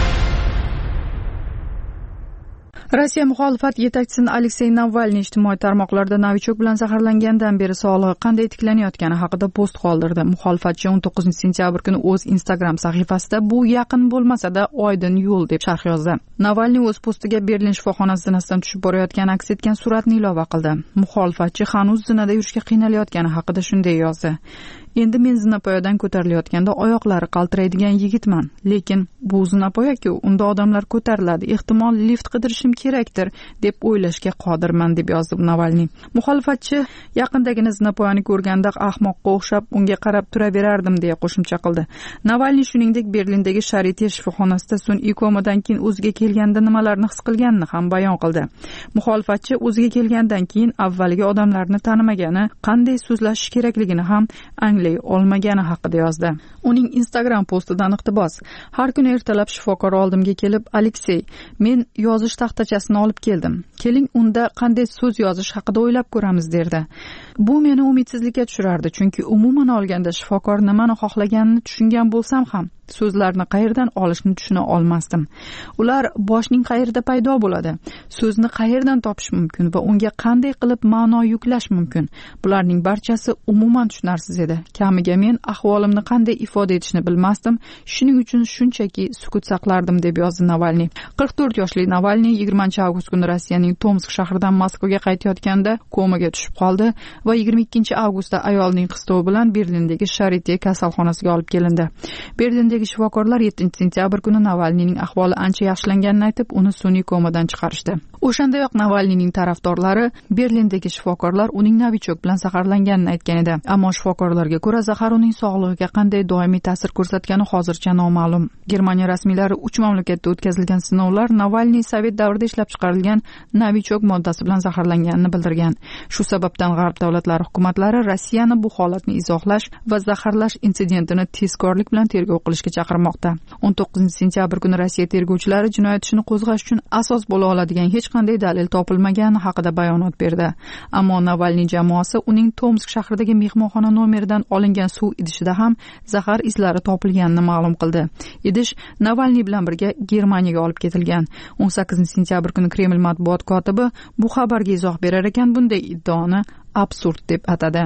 [SPEAKER 2] Rossiya muxolifat yetakchisi Aleksey Navalniy ijtimoiy tarmoqlarda novichok bilan zaharlangandan beri sog'lig'i qanday tiklanayotgani haqida post qoldirdi. Muxolifatchi 19-sentyabr kuni o'z Instagram sahifasida bu yaqin bo'lmasa-da oydin yo'l deb sharh yozdi. Navalniy o'z postiga Berlin shifoxonasi zinasidan tushib borayotgani aks etgan suratni ilova qildi. Muxolifatchi hanuz zinada yurishga qiynalayotgani haqida shunday yozdi: Endi men zinapoyadan ko'tarilayotganda oyoqlari qaltiraydigan yigitman, lekin bu zinapoya-ku, unda odamlar ko'tariladi, ehtimol lift qidirishim kerakdir deb o'ylashga qodirman deb yozdi Navalniy. Muxolifatchi yaqindagina zinapoyani ko'rganda ahmoqqa o'xshab unga qarab turaverardim deya qo'shimcha qildi. Navalniy shuningdek Berlindagi Sharite shifoxonasida sun'iy komadan keyin o'ziga kelganda nimalarni his qilganini ham bayon qildi. Muxolifatchi o'ziga kelgandan keyin avvaliga odamlarni tanimagani, qanday so'zlashish kerakligini ham olmagani haqida yozdi. Uning Instagram postidan iqtibos: Har kuni ertalab shifokor oldimga kelib, Aleksey, men yozish taxtachasini olib keldim. Keling, unda qanday so'z yozish haqida o'ylab ko'ramiz derdi. Bu meni umidsizlikka tushirardi, chunki umuman olganda shifokor nimani xohlaganini tushungan bo'lsam ham so'zlarni qayerdan olishni tushuna olmasdim. Ular boshning qayerda paydo bo'ladi, so'zni qayerdan topish mumkin va unga qanday qilib ma'no yuklash mumkin. Bularning barchasi umuman tushunarsiz edi. Kamiga men ahvolimni qanday ifoda etishni bilmasdim, shuning uchun shunchaki sukut saqlardim deb yozdi Navalniy. 44 yoshli Navalniy 20-avgust kuni Rossiyaning Tomsk shahridan Moskvaga qaytayotganda komaga tushib qoldi va 22-avgustda ayolning qistovi bilan Berlindagi Sharite kasalxonasiga olib kelindi. Berlindagi shifokorlar 7-sentyabr kuni Navalniyning ahvoli ancha yaxshilanganini aytib, uni sun'iy komadan chiqarishdi. O'shandayoq Navalniyning tarafdorlari Berlindagi shifokorlar uning novichok bilan zaharlanganini aytgan edi. Ammo shifokorlarga ko'ra, zahar uning sog'lig'iga qanday doimiy ta'sir ko'rsatgani hozircha noma'lum. Germaniya rasmiylari 3 mamlakatda o'tkazilgan sinovlar Navalniy Sovet davrida ishlab chiqarilgan novichok moddasi bilan zaharlanganini bildirgan. Shu sababdan G'arb davlatlari hukumatlari Rossiyani bu holatni izohlash va zaharlash insidentini tezkorlik bilan tergov qilishga chaqirmoqda. 19-sentyabr kuni Rossiya tergovchilari jinoyat ishini qo'zg'ash uchun asos bo'la oladigan hech qanday dalil topilmagani haqida bayonot berdi. Ammo Navalniy jamoasi uning Tomsk shahridagi mehmonxona nomeridan olingan suv idishida ham zahar izlari topilganini ma'lum qildi. Idish Navalniy bilan birga Germaniyaga olib ketilgan. 18-sentyabr kuni Kreml matbuot kotibi bu xabarga izoh berar ekan, bunday iddaoni absurd deb atadi.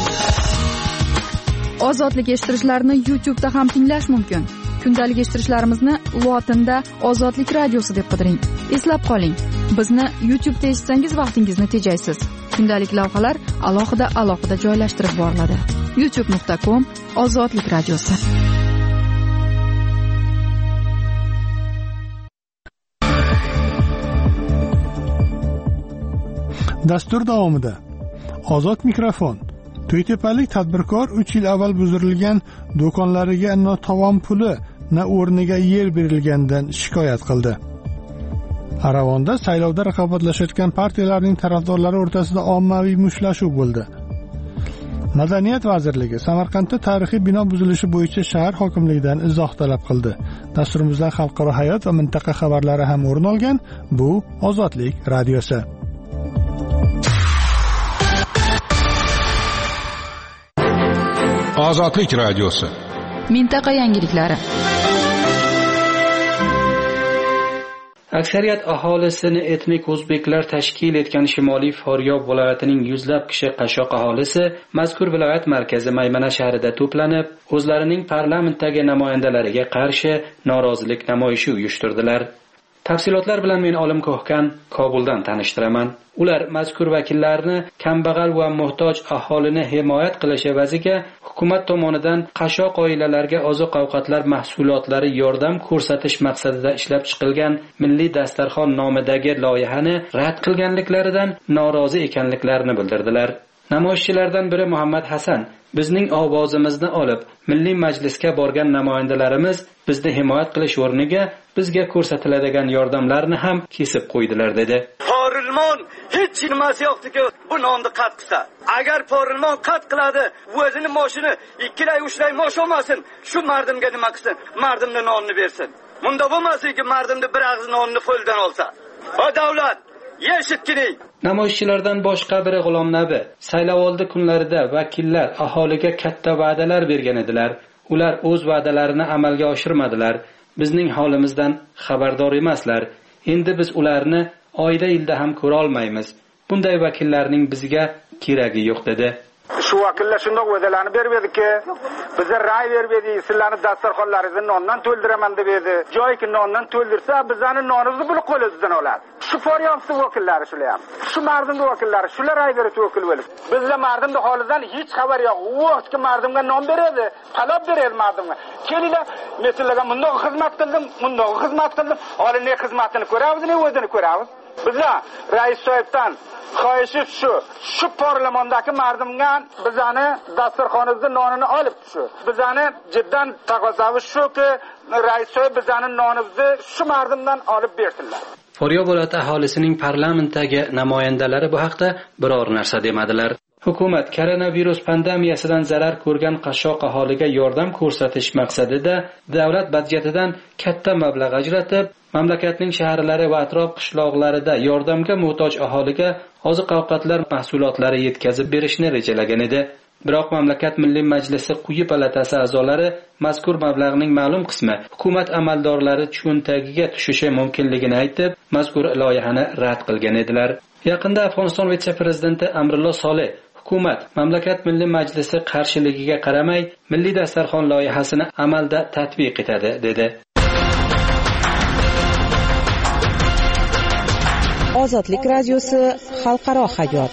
[SPEAKER 2] Ozodlik eshittirishlarni YouTube'da ham tinglash mumkin. Kundalik eshittirishlarimizni lotinda Ozodlik radiosi deb qidiring. Eslab qoling, bizni YouTube'da eshitsangiz vaqtingizni tejaysiz. Kundalik lavhalar alohida joylashtirib boriladi. youtube.com/Ozodlik radiosi.
[SPEAKER 1] Dastur davomida Ozod mikrofon To'ytepalik tadbirkor 3 yil avval buzdirilgan do'konlariga na tovon puli, na o'rniga yer berilganidan shikoyat qildi. Aravonda saylovda raqobatlashayotgan partiyalarning tarafdorlari o'rtasida ommaviy mushtlashuv bo'ldi. Madaniyat vazirligi Samarqandda tarixiy bino buzilishi bo'yicha shahar hokimligidan izoh talab qildi. Dasturimizdan xalqaro hayot va mintaqa xabarlari ham o'rin olgan. Bu Ozodlik radiosi.
[SPEAKER 8] Ozodlik radiosi.
[SPEAKER 2] Mintaqa yangiliklari.
[SPEAKER 9] Aksariyat aholisini etnik o'zbeklar tashkil etgan Shimoliy Faryob viloyatining yuzlab kishi qashshoq aholisi mazkur viloyat markazi Maymana shahrida to'planib, o'zlarining parlamentdagi namoyandalariga qarshi norozilik namoyishi uyushtirdilar. Tafsilotlar bilan men Olim Ko'hkan Kobuldan tanishtiraman. Ular mazkur vakillarni kambag'al va muhtoj aholini himoyat qilish evaziga hukumat tomonidan qashshoq oilalarga oziq-ovqatlar mahsulotlari yordam ko'rsatish maqsadida ishlab chiqilgan Milliy dasturxon nomidagi loyihani rad qilganliklaridan norozi ekanliklarini bildirdilar. Namoyishchilardan biri Muhammad Hasan bizning ovozimizni olib, Milliy majlisga borgan namoyandalarimiz bizni himoyat qilish o'rniga bizga ko'rsatiladigan yordamlarni ham kesib qo'ydilar dedi.
[SPEAKER 10] Porilmon hech nimasi yo'qdiki, bu nonni qat qilsa. Agar porilmon qat qiladi, o'zini moshini 2 oy 3 oy mosh olmasin, shu mardimga nima qilsin? Mardimga nonni bersin. Bunda bo'lmasin-ki, mardimni bir og'iz nonni qo'ldan olsa. O davlat yeshitkining.
[SPEAKER 9] Namoyishchilardan boshqa biri G'ulom Nabi saylovoldi kunlarida vakillar aholiga katta va'dalar bergan edilar. Ular o'z va'dalarini amalga oshirmadilar. Bizning holimizdan xabardor emaslar. Endi biz ularni oyda yilda ham ko'ra olmaymiz. Bunday vakillarning bizga keragi yo'q dedi.
[SPEAKER 11] Shu vakillar shunday va'dalarni beribdi-ki, bizga ra'y beribdi, sizlarni dasturxonlaringizni nondan to'ldiraman deb edi. Joyki nondan to'ldirsa, bizning nonimizni bulib qo'limizdan oladi. Shu Faryobning vakillari shular ham. Shu mardimning vakillari shular ra'y berib vakil bo'lib. Bizlar mardimning holidan hech xabar yo'q. U vaqtga mardimga non beradi, talab beradi mardimga. Kelinglar, men sizlarga bunday xizmat qildim, bunday xizmat qildim. Hali ne xizmatini ko'ramiz, ne o'zini ko'ramiz. Bizlar rais soyibdan xohishi shu parlamentdagi mardimga bizani dasturxonimizning nonini olib shu. Bizani jiddan taqozomiz shuki, rais soyib bizani nonimizni shu mardimdan olib bersinlar.
[SPEAKER 9] Faryob viloyati aholisining parlamentdagi namoyandalari bu haqda biror narsa demadilar. Hukumat koronavirus pandemiyasidan zarar ko'rgan qashshoq aholiga yordam ko'rsatish maqsadida davlat budjetidan katta mablag' ajratib, mamlakatning shaharlari va atrof qishloqlarida yordamga muhtoj aholiga oziq-ovqatlar mahsulotlari yetkazib berishni rejalagan edi. Biroq mamlakat Milliy majlisi quyi palatasi a'zolari mazkur mablag'ning ma'lum qismi hukumat amaldorlari cho'ntagiga tushishi mumkinligini aytib, mazkur loyihani rad qilgan edilar. Yaqinda Afg'oniston vitse-prezidenti Amrulloh Solih hukumat mamlakat Milliy majlisi qarshiligiga qaramay, Milliy dasturxon loyihasini amalda tatbiq etadi dedi.
[SPEAKER 7] Ozodlik radiosi xalqaro hayot.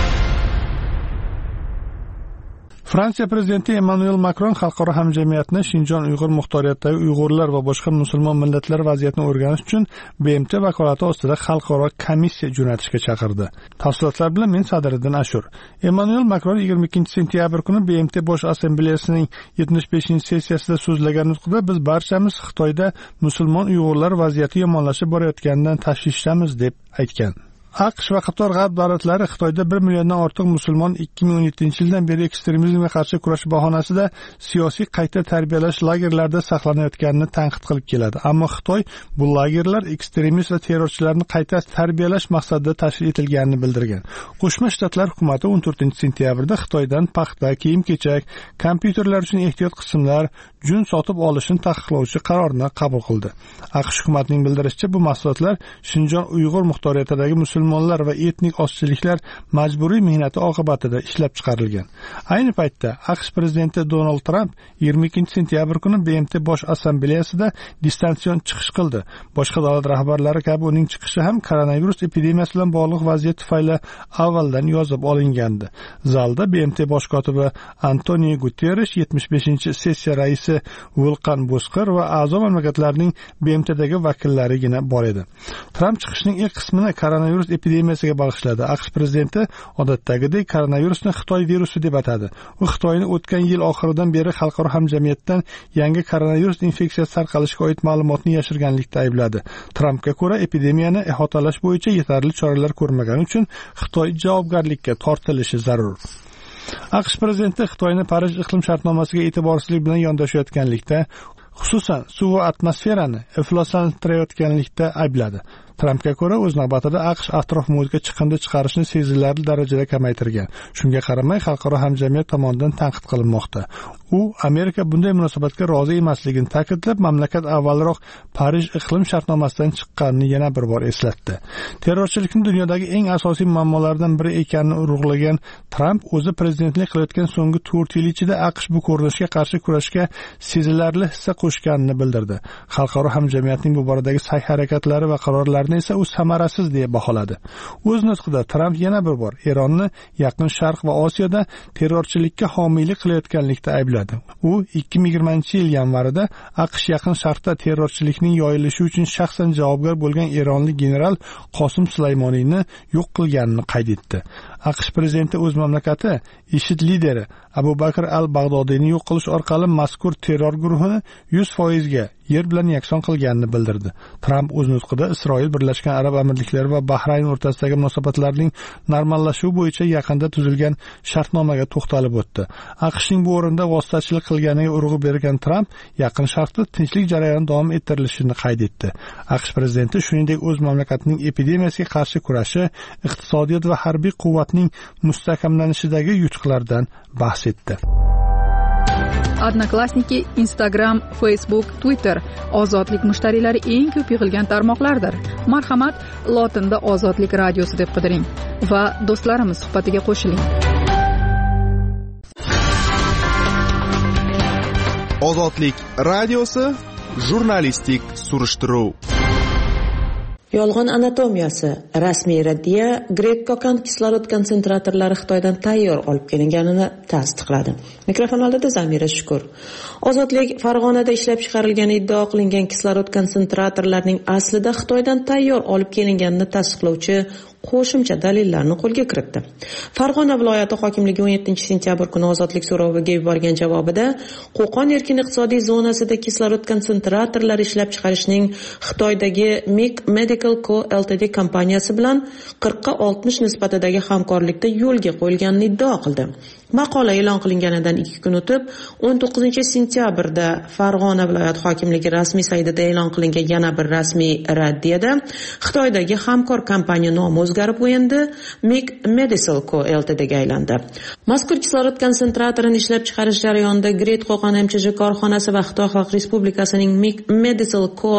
[SPEAKER 1] Fransiya prezidenti Emmanuel Macron xalqaro hamjamiyatni Shinjon Uyg'ur muxtoriyatidagi Uyg'urlar va boshqa musulmon millatlar vaziyatini o'rganish uchun BMT vakolati ostida xalqaro komissiya jo'natishga chaqirdi. Tafsilotlar bilan men Sadiriddin Ashur. Emmanuel Macron 22-sentyabr kuni BMT bosh assambleyasining 75-sessiyasida so'zlagan nutqida biz barchamiz Xitoyda musulmon Uyg'urlar vaziyati yomonlashib borayotganidan tashvishdamiz deb aytgan. AQSh va qator g'arb davlatlari Xitoyda 1 milliondan ortiq musulmon 2017-yildan beri ekstremizmga qarshi kurash bahonasida siyosiy qayta tarbiyalash lagerlarida saqlanayotganini tanqid qilib keladi. Ammo Xitoy bu lagerlar ekstremist va terrorchilarni qayta tarbiyalash maqsadida tashkil etilganini bildirgan. Qo'shma Shtatlar hukumati 14-sentyabrda Xitoydan paxta, kiyim-kechak, kompyuterlar uchun ehtiyot qismlar, jun sotib olishni taqiqlovchi qarorni qabul qildi. AQSh hukumatining bildirishicha, bu mahsulotlar Shinjon Uyg'ur muxtoriyatidagi musulmonlar va etnik ozchiliklar majburiy mehnati oqibatida ishlab chiqarilgan. Ayni paytda AQSh prezidenti Donald Trump 22-sentyabr kuni BMT bosh assambleyasida distansion chiqish qildi. Boshqa davlat rahbarlari kabi uning chiqishi ham koronavirus epidemiyasi bilan bog'liq vaziyat tufayli avvaldan yozib olingandi. Zalda BMT bosh kotibi Antonio Guterres, 75-sessiya raisi Vulqan Bozkır va a'zo mamlakatlarning BMTdagi vakillarigina bor edi. Trump chiqishining ilk qismini koronavirus koronavirus epidemiyasiga bag'ishladi. AQSh prezidenti odatdagidek koronavirusni Xitoy virusi deb atadi. U Xitoyni o'tgan yil oxiridan beri xalqaro hamjamiyatdan yangi koronavirus infeksiyasi tarqalishiga oid ma'lumotni yashirganlikda aybladi. Trampga ko'ra, epidemiyani ihotalash bo'yicha yetarli choralar ko'rmagani uchun Xitoy javobgarlikka tortilishi zarur. AQSh prezidenti Xitoyni Parij iqlim shartnomasiga e'tiborsizlik bilan yondashayotganlikda, xususan suv va atmosferani ifloslantirayotganlikda aybladi. Trampga ko'ra, o'z navbatida AQSh atrof-muhitga chiqindi chiqarishni sezilarli darajada kamaytirgan. Shunga qaramay, xalqaro hamjamiyat tomonidan tanqid qilinmoqda. U Amerika bunday munosabatga rozi emasligini ta'kidlab, mamlakat avvalroq Parij iqlim shartnomasidan chiqqanini yana bir bor eslatdi. Terrorchilikning dunyodagi eng asosiy muammolaridan biri ekanini urg'ulagan Tramp o'zi prezidentlik qilayotgan so'nggi 4 yil ichida AQSh bu ko'rinishga qarshi kurashga sezilarli hissa qo'shganini bildirdi. Xalqaro hamjamiyatning bu boradagi sa'y-harakatlari va qarorlari esa u samarasiz deb baholadi. O'z nutqida Tramp yana bir bor Eronni Yaqin Sharq va Osiyoda terrorchilikka homiylik qilayotganlikda aybladi. U 2020-yil yanvarida AQSh Yaqin Sharqda terrorchilikning yoyilishi uchun shaxsan javobgar bo'lgan eronlik general Qosim Sulaymoniyni yo'q qilganini qayd etdi. AQSh prezidenti o'z mamlakati IShID lideri Abu Bakr al-Bag'dodiyni yo'q qilish orqali mazkur terror guruhini 100% ga yer bilan yakson qilganini bildirdi. Tramp o'z nutqida Isroil, Birlashgan Arab Amirliklari va Bahrayn o'rtasidagi munosabatlarning normallashuvi bo'yicha yaqinda tuzilgan shartnomaga to'xtalib o'tdi. AQShning bu o'rinda vositachilik qilganiga urg'u bergan Tramp Yaqin Sharqda tinchlik jarayoni davom ettirilishini qayd etdi. AQSh prezidenti shuningdek o'z mamlakatining epidemiyasiga qarshi kurashi, iqtisodiyot va harbiy quvvatning mustahkamlanishidagi yutuqlardan bahs etdi.
[SPEAKER 2] Odnoklassniki, Instagram, Facebook, Twitter ozodlik mushtariylari eng ko'p yig'ilgan tarmoqlardir. Marhamat, lotinda Ozodlik radiosi deb qidiring va do'stlarimiz suhbatiga qo'shiling.
[SPEAKER 8] Ozodlik radiosi jurnalistik surishtiruv.
[SPEAKER 12] Yolg'on anatomiyasi rasmiy raddiya Greg-Kokan kislorod konsentratorlari Xitoydan tayyor olib kelinganini tasdiqladi. Mikrofon oldida Zamira Shukur. Ozodlik Farg'onada ishlab chiqarilgan iddao qilingan kislorod konsentratorlarining aslida Xitoydan tayyor olib kelinganini tasdiqlovchi qo'shimcha dalillarni qo'lga kiritdi. Farg'ona viloyati hokimligi 17-sentyabr kuni Ozodlik so'roviga yuborgan javobida Qo'qon erkin iqtisodiy zonasida kislorod konsentratorlari ishlab chiqarishning Xitoydagi MIC Medical Co Ltd kompaniyasi bilan 40-60 nisbatidagi hamkorlikda yo'lga qo'yilganini iddao qildi. Maqola e'lon qilinganidan 2 kun o'tib, 19-sentyabrda Farg'ona viloyati hokimligi rasmiy saytida e'lon qilingan yana bir rasmiy raddiyada Xitoydagi hamkor kompaniya nomi o'zgarib endi MIC Medical Co Ltd ga aylandi. Mazkur kislorod konsentratorini ishlab chiqarish jarayonida Great Qo'qon MChJ korxonasi va Xitoy Xalq Respublikasining MIC Medical Co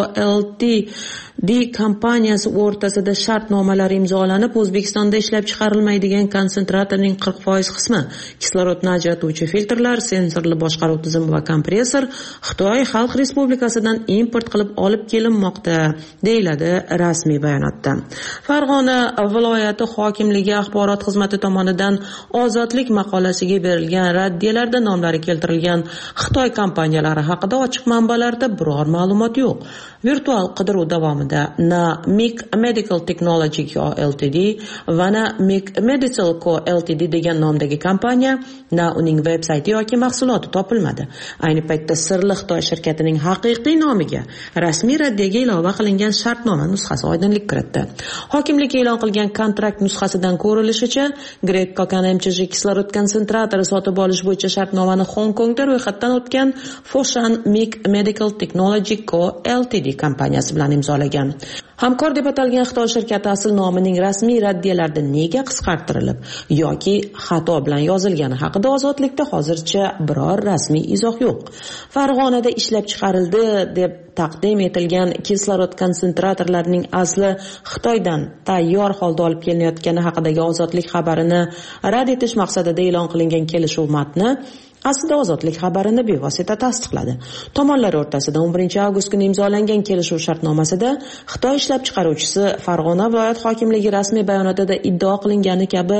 [SPEAKER 12] Ltd kompaniyasi o'rtasida shartnomalar imzolanib, O'zbekistonda ishlab chiqarilmaydigan konsentratorning 40% qismi kislorodni ajratuvchi filtrlar, sensorli boshqaruv tizimi va kompressor Xitoy Xalq Respublikasidan import qilib olib kelinmoqda, deyiladi rasmiy bayonotda. Farg'ona viloyati hokimligi axborot xizmati tomonidan Ozodlik maqolasiga berilgan raddiyalarda nomlari keltirilgan Xitoy kompaniyalari haqida ochiq manbalarda biror ma'lumot yo'q. Virtual qidiruv davomida na MIC Medical Technology Co Ltd va na MIC Medical Co Ltd degan nomdagi kompaniya, na uning veb-sayti yoki mahsuloti topilmadi. Ayni paytda sirli Xitoy shirkatining haqiqiy nomiga rasmiy raddiyaga ilova qilingan shartnoma nusxasi oydinlik kiritdi. Hokimlik e'lon qilgan kontrakt nusxasidan ko'rilishicha, Greg-Kokan MChJ kislorod konsentratori sotib olish bo'yicha shartnomani Hong Kongda ro'yxatdan o'tgan Foshan MIC Medical Technology Co Ltd kompaniyasi bilan imzolagan. Hamkor deb atalgan Xitoy shirkati asl nomining rasmiy raddiyalarda nega qisqartirilib yoki xato bilan yozilgani haqida Ozodlikda hozircha biror rasmiy izoh yo'q. Farg'onada ishlab chiqarildi deb taqdim etilgan kislorod konsentratorlarining asli Xitoydan tayyor holda olib kelinayotgani haqidagi Ozodlik xabarini rad etish maqsadida e'lon qilingan kelishuv matni aslida Ozodlik xabarini bevosita tasdiqladi. Tomonlar o'rtasida 11-avgust kuni imzolangan kelishuv shartnomasida Xitoy ishlab chiqaruvchisi Farg'ona viloyat hokimligi rasmiy bayonotida iddao qilingani kabi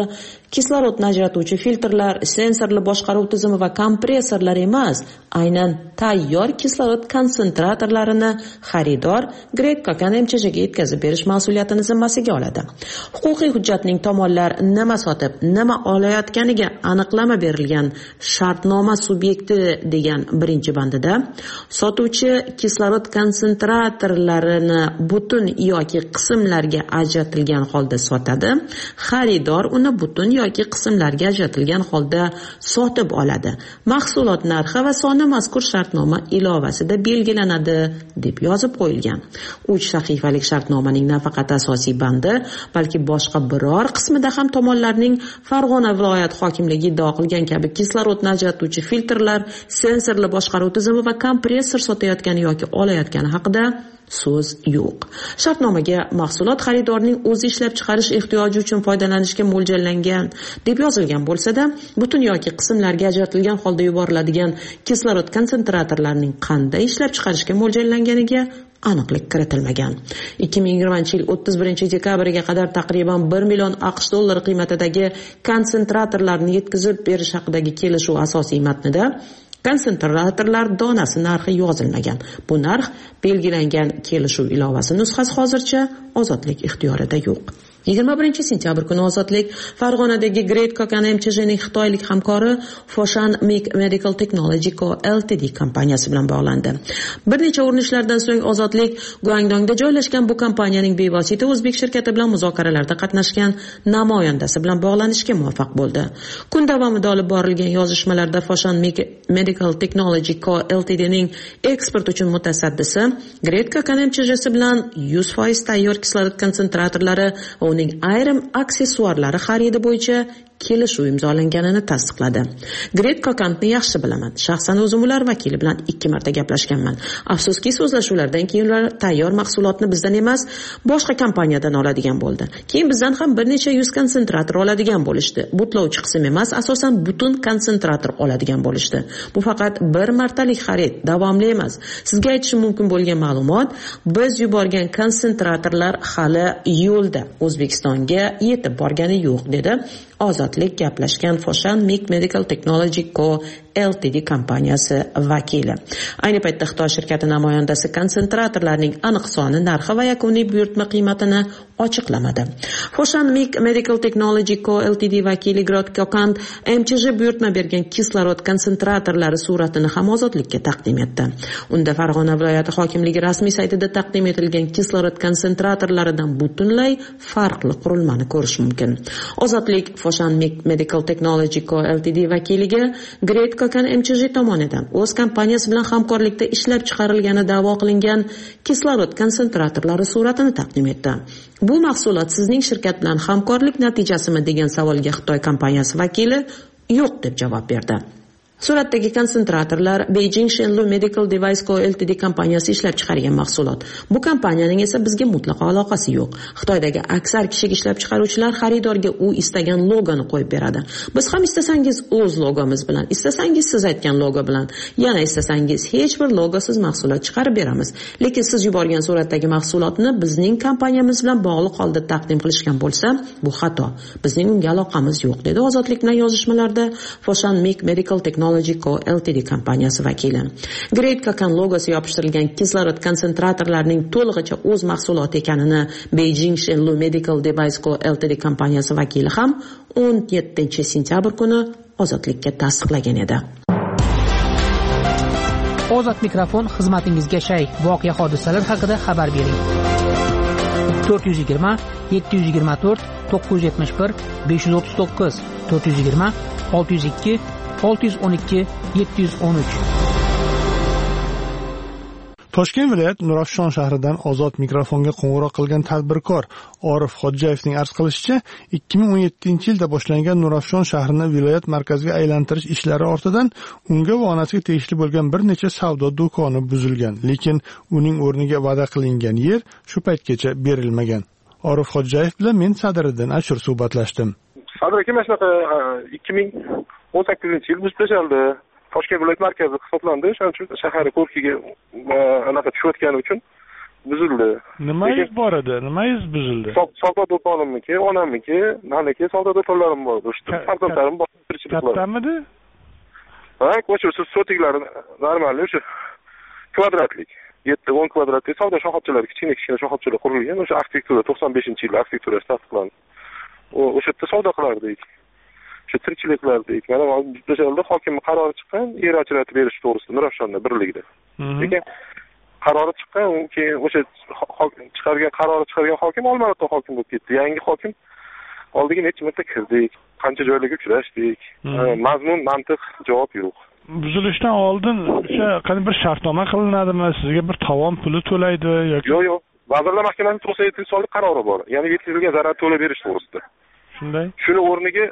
[SPEAKER 12] kislorodni ajratuvchi filtrlar, sensorli boshqaruv tizimi va kompressorlar emas, aynan tayyor kislorod konsentratorlarini xaridor Great Cocan MCHga yetkazib berish mas'uliyatini zimmasiga oladi. Huquqiy hujjatning tomonlar nima sotib, nima olayotganiga aniqlama berilgan shartnoma subyekti degan birinchi bandida sotuvchi kislorod konsentratorlarini butun yoki qismlarga ajratilgan holda sotadi, xaridor uni butun yoki qismlarga ajratilgan holda sotib oladi. Mahsulot narxi va soni mazkur shartnoma ilovasida belgilanadi deb yozib qo'yilgan. 3 sahifalik shartnomaning nafaqat asosiy bandi, balki boshqa biror qismida ham tomonlarning Farg'ona viloyat hokimligi iddao qilgan kabi kislorodni ajratuvchi filtrlar, sensorli boshqaruv tizimi va kompressor sotayotgani yoki olayotgani haqida so'z yo'q. Shartnomaga mahsulot xaridorning o'zi ishlab chiqarish ehtiyoji uchun foydalanishga mo'ljallangan deb yozilgan bo'lsa-da, butun yoki qismlarga ajratilgan holda yuboriladigan kislorod konsentratorlarining qanday ishlab chiqarishga mo'ljallanganiga aniqlik kiritilmagan. 2020-yil 31-dekabriga qadar taqriban 1 million AQSh dollari qiymatidagi konsentratorlarni yetkazib berish haqidagi kelishuv asosiy matnida konsentratorlar donasi narxi yozilmagan. Bu narx belgilangan kelishuv ilovasi nusxasi hozircha Ozodlik ixtiyorida yo'q. 21-sentyabr kuni Ozodlik Farg'onadagi Great Cocan MCHning xitoylik hamkori Foshan Medical Technology Co Ltd kompaniyasi bilan bog'landi. Bir necha urinishlardan so'ng Ozodlik Guangdongda joylashgan bu kompaniyaning bevosita o'zbek shirkati bilan muzokaralarda qatnashgan namoyandasi bilan bog'lanishga muvaffaq bo'ldi. Kun davomida olib borilgan yozishmalarda Foshan Medical Technology Co Ltdning eksport uchun mutasaddisi Great Cocan MCHsi bilan 100% tayyor kislorod konsentratorlari va uning ayrim aksessuarlari xaridi bo'yicha kelishuv imzolanganini tasdiqladi. Great Cocan'ni yaxshi bilaman. Shaxsan o'zim ular vakili bilan 2 marta gaplashganman. Afsuski, so'zlashuvlardan keyin ular tayyor mahsulotni bizdan emas, boshqa kompaniyadan oladigan bo'ldi. Keyin bizdan ham bir necha 100 konsentrator oladigan bo'lishdi. Butlovchi qism emas, asosan butun konsentrator oladigan bo'lishdi. Bu faqat bir martalik xarid, davomli emas. Sizga aytishim mumkin bo'lgan ma'lumot, biz yuborgan konsentratorlar hali yo'lda, O'zbekistonga yetib borgani yo'q, dedi Ozodlik gaplashgan Foshan Medical Technology Co Ltd kompaniyasi vakili. Ayni paytda Xitoy shirkati namoyandasi konsentratorlarning aniq soni, narxi va yakuniy buyurtma qiymatini ochiqlamadi. Foshan Medical Technology Co Ltd vakili Great Cocan MCH buyurtma bergan kislorod konsentratorlari suratini ham Ozodlikka taqdim etdi. Unda Farg'ona viloyati hokimligi rasmiy saytida taqdim etilgan kislorod konsentratorlaridan butunlay farqli qurilmani ko'rish mumkin. Ozodlik Foshan Medical Technology Co Ltd vakiliga Great Cocan MCH tomonidan o'z kompaniyasi bilan hamkorlikda ishlab chiqarilgani da'vo qilingan kislorod konsentratorlari suratini taqdim etdi. Bu mahsulot sizning shirkat bilan hamkorlik natijasimi degan savolga Xitoy kompaniyasi vakili yo'q deb javob berdi. Suratdagi konsentratorlar Beijing Shenlu Medical Device Co Ltd kompaniyasi ishlab chiqargan mahsulot. Bu kompaniyaning esa bizga mutlaqo aloqasi yo'q. Xitoydagi aksar kichik ishlab chiqaruvchilar xaridorga u istagan logoni qo'yib beradi. Biz ham istasangiz o'z logomiz bilan, istasangiz siz aytgan logo bilan, yana istasangiz hech bir logosiz mahsulot chiqarib beramiz. Lekin siz yuborgan suratdagi mahsulotni bizning kompaniyamiz bilan bog'liq holda taqdim qilishgan bo'lsa, bu xato. Bizning unga aloqamiz yo'q, dedi Ozodlik bilan yozishmalarda Foshan Medical Technology Co Ltd kompaniyasi vakili. Great Cocan logosi yopishtirilgan kislorod konsentratorlarining to'lig'icha o'z mahsuloti ekanini Beijing Shenlu Medical Device Co Ltd kompaniyasi vakili ham 17-sentyabr kuni Ozodlikka tasdiqlagan edi.
[SPEAKER 13] Ozod mikrofon xizmatingizga shay. Voqea hodisalar haqida xabar bering. 420 724 971 539 420 602 612 713.
[SPEAKER 1] Toshkent viloyat Nurafshon shahridan Ozod mikrofonga qo'ng'iroq qilgan tadbirkor Orif Xodjayevning arz qilishicha, 2017-yilda boshlangan Nurafshon shahrini viloyat markaziga aylantirish ishlari ortidan unga va onasiga tegishli bo'lgan bir necha savdo do'koni buzilgan, lekin uning o'rniga va'da qilingan yer shu paytgacha berilmagan. Orif Xodjayev bilan men Sadriddin Ashur suhbatlashdim.
[SPEAKER 14] Sadr aka, mana shunaqa 2018-yil buzib tashlandi. Toshkent viloyat markazi hisoblandi. O'shaning uchun shahar ko'rkiga anaqa tushayotgani uchun buzildi.
[SPEAKER 1] Nimangiz bor edi? Nimangiz buzildi?
[SPEAKER 14] Savdo do'konimniki, onamniki, maniki savdo do'konlarim bor. O'shda farzandlarim bor.
[SPEAKER 1] Kattamidi?
[SPEAKER 14] Ha, ko'cha sotiklari normal o'sha kvadratlik. 7-10 kvadratlik savdo shoxobchalari, kichkina shoxobchalar qurilgan. O'sha arxitektura 95-yil arxitekturasi tasdiqlandi. O'sha yerda savdo qilardik. O'sha tirikchilik qilardik. Mana o'sha yerda hokimning qarori chiqqan, yer ajratib berish to'g'risida Nurafshonda birligida. Lekin qarori chiqqan, keyin o'sha qarori chiqargan hokim Olmaliqda hokim bo'lib ketdi. Yangi hokim oldiga necha marta kirdik, qancha joylarga uchrashdik. Mazmun, mantiq javob yo'q.
[SPEAKER 1] Buzilishdan oldin o'sha qani bir shartnoma qilinadimi? Sizga bir tovon puli to'laydi yoki?
[SPEAKER 14] Yo'q. Vazirlar Mahkamasining 97-sonli qarori bor. Ya'ni yetkazilgan zarar to'lab berish to'g'risida.
[SPEAKER 1] Shunday.
[SPEAKER 14] Shuni o'rniga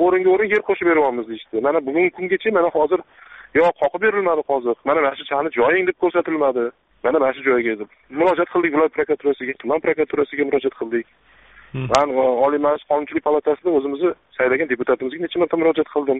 [SPEAKER 14] yer qo'shib beryapmiz deydi. Mana bugungi kungacha mana hozir qoqib berilmadi hozir. Mana shu chani joying deb ko'rsatilmadi. Mana shu joyga deb murojaat qildik viloyat prokuraturasiga, tuman prokuraturasiga murojaat qildik. Men Oliy Majlis Qonunchilik palatasida o'zimizni saylagan deputatimizga necha marta murojaat qildim.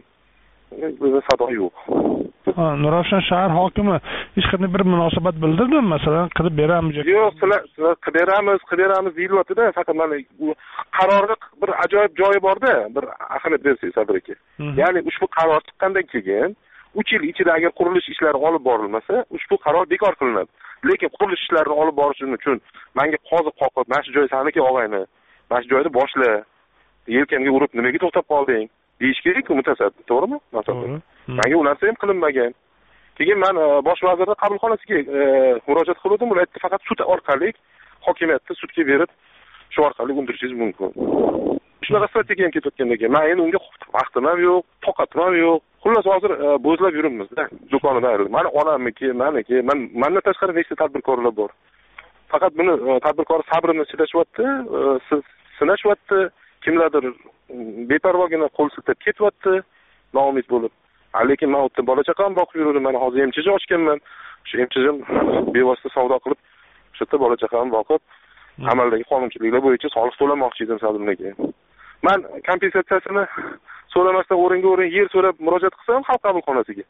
[SPEAKER 14] Bizda sado yo'q.
[SPEAKER 1] Nurafshon shahar hokimi hech qanday bir munosabat bildirdimi? Masalan, qilib beramiz yoki?
[SPEAKER 14] Yo'q, sizlar qilib beramiz deyilyapti-da, faqat mana bu qarorni bir ajoyib joyi bor-da, bir ahamiyat bersangiz Sabir aka. Ya'ni ushbu qaror chiqqandan keyin 3 yil ichida agar qurilish ishlari olib borilmasa, ushbu qaror bekor qilinadi. Lekin qurilish ishlarini olib borish uchun menga qoziq qoqib, mana shu joy saniki og'ayni, mana shu joyda boshla, yelkamga urib nimaga to'xtab qolding? Deyish kerak-ku mutasaddi, to'g'rimi? Masalan. Menga u narsa ham qilinmagan. Keyin men bosh vazirning qabulxonasiga murojaat qildim, ular aytdi faqat sud orqali hokimiyatni sudga berib, shu orqali undirishingiz mumkin. Shunaqa strategiya ham ketayotgandan keyin men endi unga vaqtim ham yo'q, toqatim ham yo'q. Xullas hozir bo'zlab yuribmiz-da, do'kondan ayrilib. Mana onamniki, meniki, mendan tashqari nechta tadbirkorlar bor. Faqat buni tadbirkor sabrini chilashyapti, sinashyapti, kimlardir beparvogina qo'l siltab ketyapti, noumid bo'lib. Lekin men o'tda bola chaqam boqib yuraman, men hozir emchija ochganman. Shu emchijim bevosita savdo qilib, shu yerda bola chaqam boqib, amaldagi qonunchiliklar bo'yicha soliq to'lamoqchi edim sadimniki. Men kompensatsiyasini so'ramasdan o'ringa yer so'rab murojaat qilsam xalq qabulxonasiga.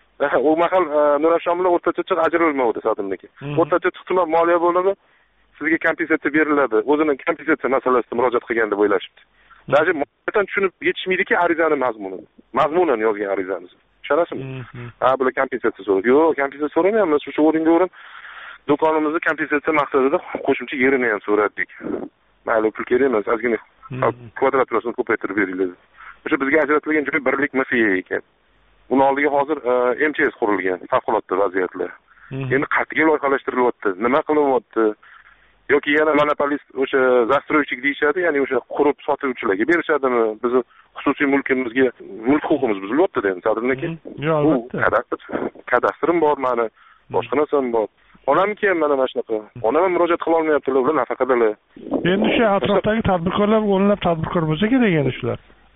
[SPEAKER 14] U mahal Nurafshon bilan o'rtacha chiq ajralmaydi sadimniki. O'rtacha tuman moliya bo'limi sizga kompensatsiya beriladi. O'zining kompensatsiya masalasida murojaat qilgan deb o'ylashibdi. Даже mo'tan tushunib yetishmaydiki arizani mazmunini. Mazmunan yozgan arizamiz. Tushunasizmi? Bular kompensatsiya so'raydi. Yo'q, kompensatsiya so'ramayapmiz. Shu o'ringa do'konimizni kompensatsiya maqsadida qo'shimcha yerini ham so'radik. Mayli, pul kerak emas, ozgina kvadraturasini ko'paytirib beringlar. O'sha bizga ajratilgan joy birlik mafiya ekan. Uni oldiga hozir MTS qurilgan, favqulodda vaziyatlar. Endi qat'iy loyihalashtirilyapti. Nima qilinyapti? Yoki yana monopolist o'sha застройщик deyishadi, ya'ni o'sha qurib sotuvchilarga berishadimi? Bizni xususiy mulkimizga mulk huquqimiz buzilyapti-da endi Sadirniki.
[SPEAKER 1] Yo'q,
[SPEAKER 14] kadastrim bor meni, boshqa narsam bor. Onamki ham mana shunaqa. Onam ham murojaat qila olmayaptilar, ular nafaqadalar.
[SPEAKER 1] Endi shu atrofdagi tadbirkorlar o'nlab tadbirkor bo'lsa kerak endi shular.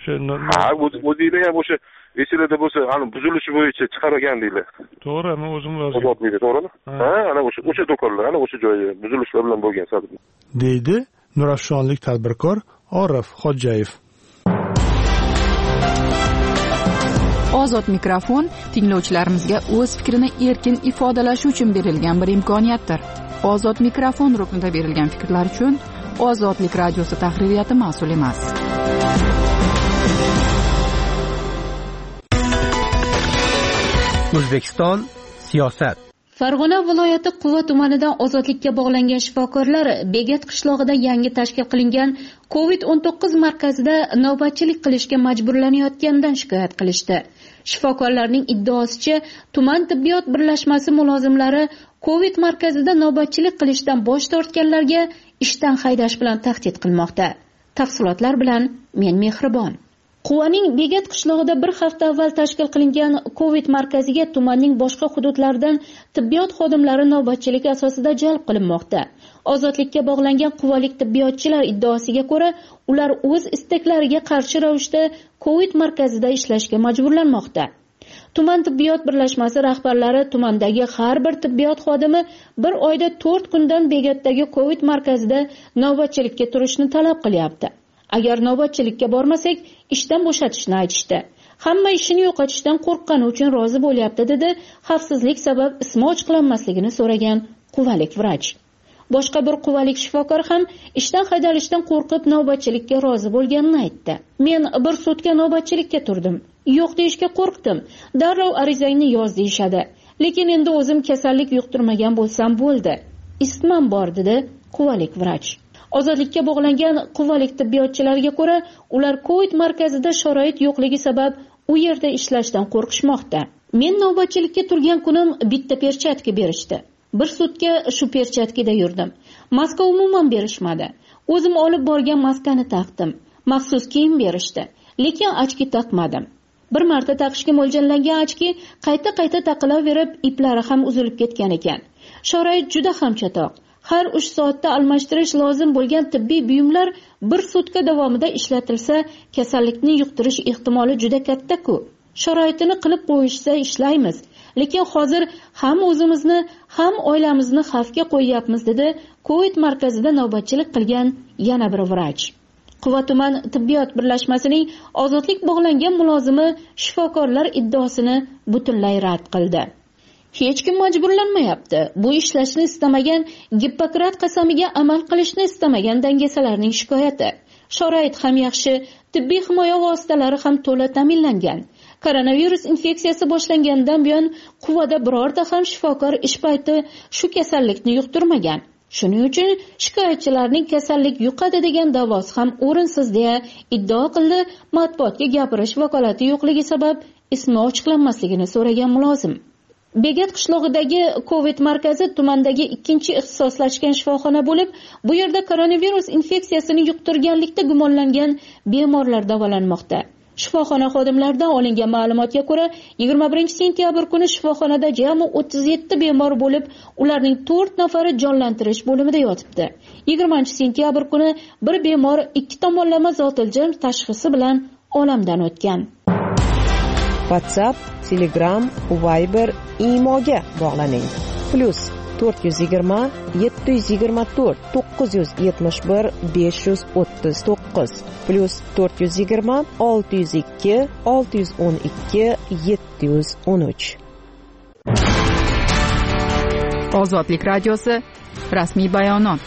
[SPEAKER 14] O'zinglar ham o'sha esinglarda bo'lsa, buzilishi bo'yicha chiqargan deylar.
[SPEAKER 1] To'g'ri, men o'zim yozdim.
[SPEAKER 14] To'g'rimi? Ana o'sha do'konlar, ana o'sha joyi buzilishlar bilan bo'lgan Sadir.
[SPEAKER 1] deydi Nurafshonlik tadbirkor Orif Xo'jayev.
[SPEAKER 2] Ozod mikrofon tinglovchilarimizga o'z fikrini erkin ifodalashi uchun berilgan bir imkoniyatdir. Ozod mikrofon ruknida berilgan fikrlar uchun Ozodlik radiosi tahririyati mas'ul emas.
[SPEAKER 15] O'zbekiston siyosat.
[SPEAKER 4] Farg'ona viloyati Quva tumanidan ozodlikka bog'langan shifokorlar Begat qishlog'ida yangi tashkil qilingan COVID-19 markazida navbatchilik qilishga majburlanayotganidan shikoyat qilishdi. Shifokorlarning iddaosicha, tuman tibbiyot birlashmasi mulozimlari COVID markazida navbatchilik qilishdan bosh tortganlarga ishdan haydash bilan tahdid qilmoqda. Tafsilotlar bilan men Mehribon. Quvaning Begat qishlog'ida bir hafta avval tashkil qilingan COVID markaziga tumanning boshqa hududlaridan tibbiyot xodimlari navbatchilik asosida jalb qilinmoqda. Ozodlikka bog'langan quvalik tibbiyotchilar iddaosiga ko'ra, ular o'z istaklariga qarshi ravishda COVID markazida ishlashga majburlanmoqda. Tuman tibbiyot birlashmasi rahbarlari tumandagi har bir tibbiyot xodimi bir oyda 4 kundan Begatdagi COVID markazida navbatchilikka turishni talab qilyapti. Agar navbatchilikka bormasak, ishdan bo'shatishni aytishdi. Hamma ishini yo'qotishdan qo'rqqani uchun rozi bo'lyapti dedi, xavfsizlik sabab ismi ochiqlanmasligini so'ragan quvalik vrach. Boshqa bir quvalik shifokor ham ishdan haydalishdan qo'rqib navbatchilikka rozi bo'lganini aytdi. Men bir sutka navbatchilikka turdim. Yo'q deyishga qo'rqdim. Darrov arizangni yoz deyishadi. Lekin endi o'zim kasallik yuqtirmagan bo'lsam bo'ldi. Isitmam bor dedi quvalik vrach. Ozodlikka bog'langan quvalik tibbiyotchilariga ko'ra, ular COVID markazida sharoit yo'qligi sabab u yerda ishlashdan qo'rqishmoqda. Men navbatchilikka turgan kunim bitta perchatka berishdi. Bir sutka shu perchatkada yurdim. Maska umuman berishmadi. O'zim olib borgan maskani taqdim. Maxsus kiyim berishdi, lekin ochki taqmadim. Bir marta taqishga mo'ljallangan ochki qayta taqilaverib, iplari ham uzilib ketgan ekan. Sharoit juda ham chatoq. Har 3 soatda almashtirish lozim bo'lgan tibbiy buyumlar bir sutka davomida ishlatilsa, kasallikni yuqtirish ehtimoli juda katta-ku. Sharoitini qilib qo'yishsa ishlaymiz, lekin hozir ham o'zimizni, ham oilamizni xavfga qo'yyapmiz dedi COVID markazida navbatchilik qilgan yana bir vrach. Quva tuman tibbiyot birlashmasining ozodlik bog'langan mulozimi shifokorlar iddaosini butunlay rad qildi. Hech kim majburlanmayapti. Bu ishlashni istamagan, Gippokrat qasamiga amal qilishni istamagan dangasalarning shikoyati. Sharoit ham yaxshi, tibbiy himoya vositalari ham to'la ta'minlangan. Koronavirus infeksiyasi boshlangandan buyon Quvada birorta ham shifokor ish payti shu kasallikni yuqtirmagan. Shuning uchun shikoyatchilarning kasallik yuqadi degan da'vosi ham o'rinsiz deya iddao qildi matbuotga gapirish vakolati yo'qligi sabab ismi ochiqlanmasligini so'ragan mulozim. Begat qishlog'idagi COVID markazi tumandagi ikkinchi ixtisoslashgan shifoxona bo'lib, bu yerda koronavirus infeksiyasini yuqtirganlikda gumonlangan bemorlar davolanmoqda. Shifoxona xodimlaridan olingan ma'lumotga ko'ra, 21-sentyabr kuni shifoxonada jami 37 bemor bo'lib, ularning 4 nafari jonlantirish bo'limida yotibdi. 20-sentyabr kuni bir bemor 2 tomonlama zotiljam tashxisi bilan olamdan o'tgan.
[SPEAKER 7] WhatsApp, Telegram, Viber, Imoga bog'laning. +420 724 971 539 +420 602 612 713.
[SPEAKER 2] Ozodlik radiosi rasmiy bayonot.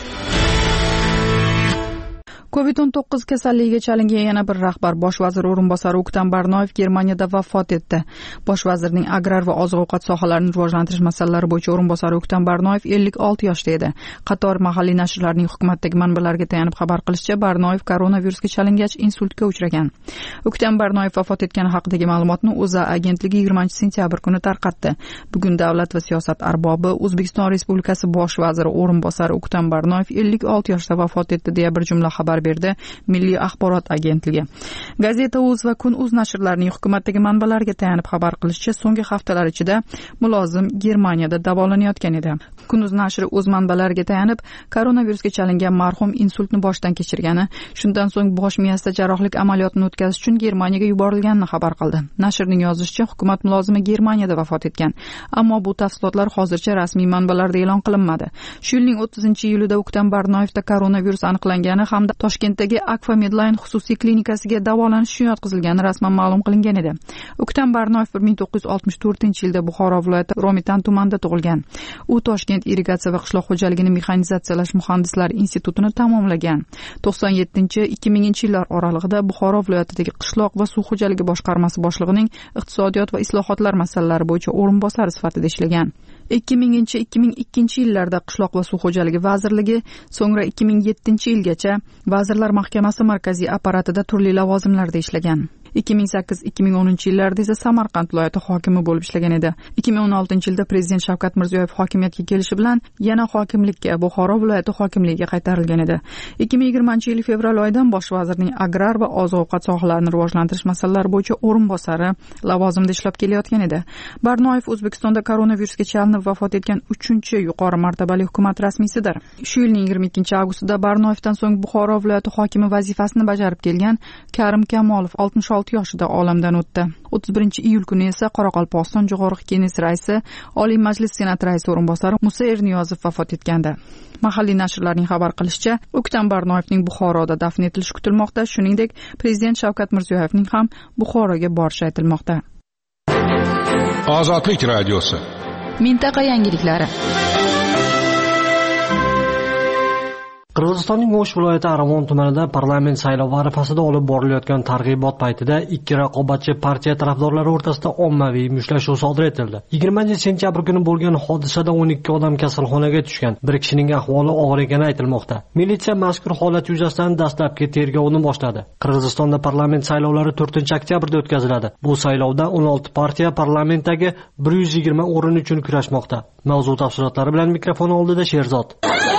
[SPEAKER 2] COVID-19 kasalligiga chalingan yana bir rahbar bosh vazir o'rinbosari O'ktam Barnoyev Germaniyada vafot etdi. Bosh vazirning agrar va oziq-ovqat sohalarini rivojlantirish masalalari bo'yicha o'rinbosari O'ktam Barnoyev 56 yoshda edi. Qator mahalliy nashrlarning hukumatdagi manbalarga tayanib xabar qilishicha, Barnoyev koronavirusga chalingach insultga uchragan. O'ktam Barnoyev vafot etgani haqidagi ma'lumotni O'zA agentligi 20-sentyabr kuni tarqatdi. Bugun davlat va siyosat arbobi O'zbekiston Respublikasi bosh vaziri o'rinbosari O'ktam Barnoyev 56 yoshda vafot etdi deya bir jumla xabar berdi Milliy axborot agentligi. Gazeta Uz va Kun.uz nashrlarining hukumatdagi manbalariga tayanib xabar qilishicha, so'nggi haftalar ichida mulozim Germaniyada davolanayotgan edi. Kun.uz nashri o'z manbalariga tayanib, koronavirusga chalingan marhum insultni boshdan kechirgani, shundan so'ng bosh miyasida jarrohlik amaliyotini o'tkazish uchun Germaniyaga yuborilganini xabar qildi. Nashrning yozishicha, hukumat mulozimi Germaniyada vafot etgan, ammo bu tafsilotlar hozircha rasmiy manbalarda e'lon qilinmadi. Shu yilning 30-iyulida O'ktam Barnoyevda koronavirus aniqlangani hamda Toshkentdagi Akfa Medline xususiy klinikasiga davolanish uchun yotqizilgani rasman ma'lum qilingan edi. O'ktam Barnoyev 1964-yilda Buxoro viloyati Romitan tumanida tug'ilgan. U Toshkent irrigatsiya va qishloq xo'jaligini mexanizatsiyalash muhandislari institutini tamomlagan. 97-2000-yillar oralig'ida Buxoro viloyatidagi qishloq va suv xo'jaligi boshqarmasi boshlig'ining iqtisodiyot va islohotlar masalalari bo'yicha o'rinbosari sifatida ishlagan. 2000-2002-yillarda qishloq va suv xo'jaligi vazirligi, so'ngra 2007-yilgacha Vazirlar Mahkamasi markaziy apparatida turli lavozimlarda ishlagan. 2008-2010-yillarda esa Samarqand viloyati hokimi bo'lib ishlagan edi. 2016-yilda Prezident Shavkat Mirziyoyev hokimiyatga kelishi bilan yana hokimlikka, Buxoro viloyati hokimligiga qaytarilgan edi. 2020-yil fevral oyidan bosh vazirning agrar va oziq-ovqat sohalarini rivojlantirish masalalari bo'yicha o'rinbosari lavozimida ishlab kelayotgan edi. Barnoyev O'zbekistonda koronavirusga chalinib vafot etgan 3-yuqori martabali hukumat rasmiysidir. Shu yilning 22-avgustida Barnoyevdan so'ng Buxoro viloyati hokimi vazifasini bajarib kelgan Karim Kamolov 66 yoshida olamdan o'tdi. 31-iyul kuni esa Qoraqalpog'iston Jo'qorg'i Kenesi raisi, Oliy Majlis Senat raisi o'rinbosari Musa Erniyozov vafot etgandi. Mahalliy nashrlarning xabar qilishicha, O'ktam Barnoyevning Buxoroda dafn etilishi kutilmoqda, shuningdek, Prezident Shavkat Mirziyoyevning ham Buxoroga borishi aytilmoqda.
[SPEAKER 16] Ozodlik radiosi.
[SPEAKER 2] Mintaqa yangiliklari.
[SPEAKER 16] Qirg'izistonning O'sh viloyati Aravon tumanida parlament saylovi arafasida olib borilayotgan targ'ibot paytida ikki raqobatchi partiya tarafdorlari o'rtasida ommaviy mushtlashuv sodir etildi. 20-sentyabr kuni bo'lgan hodisada 12 odam kasalxonaga tushgan. Bir kishining ahvoli og'ir ekani aytilmoqda. Militsiya mazkur holat yuzasidan dastlabki tergovni boshladi. Qirg'izistonda parlament saylovlari 4-oktyabrda o'tkaziladi. Bu saylovda 16 partiya parlamentdagi 120 o'rin uchun kurashmoqda. Mavzu tafsilotlari bilan mikrofon oldida Sherzod.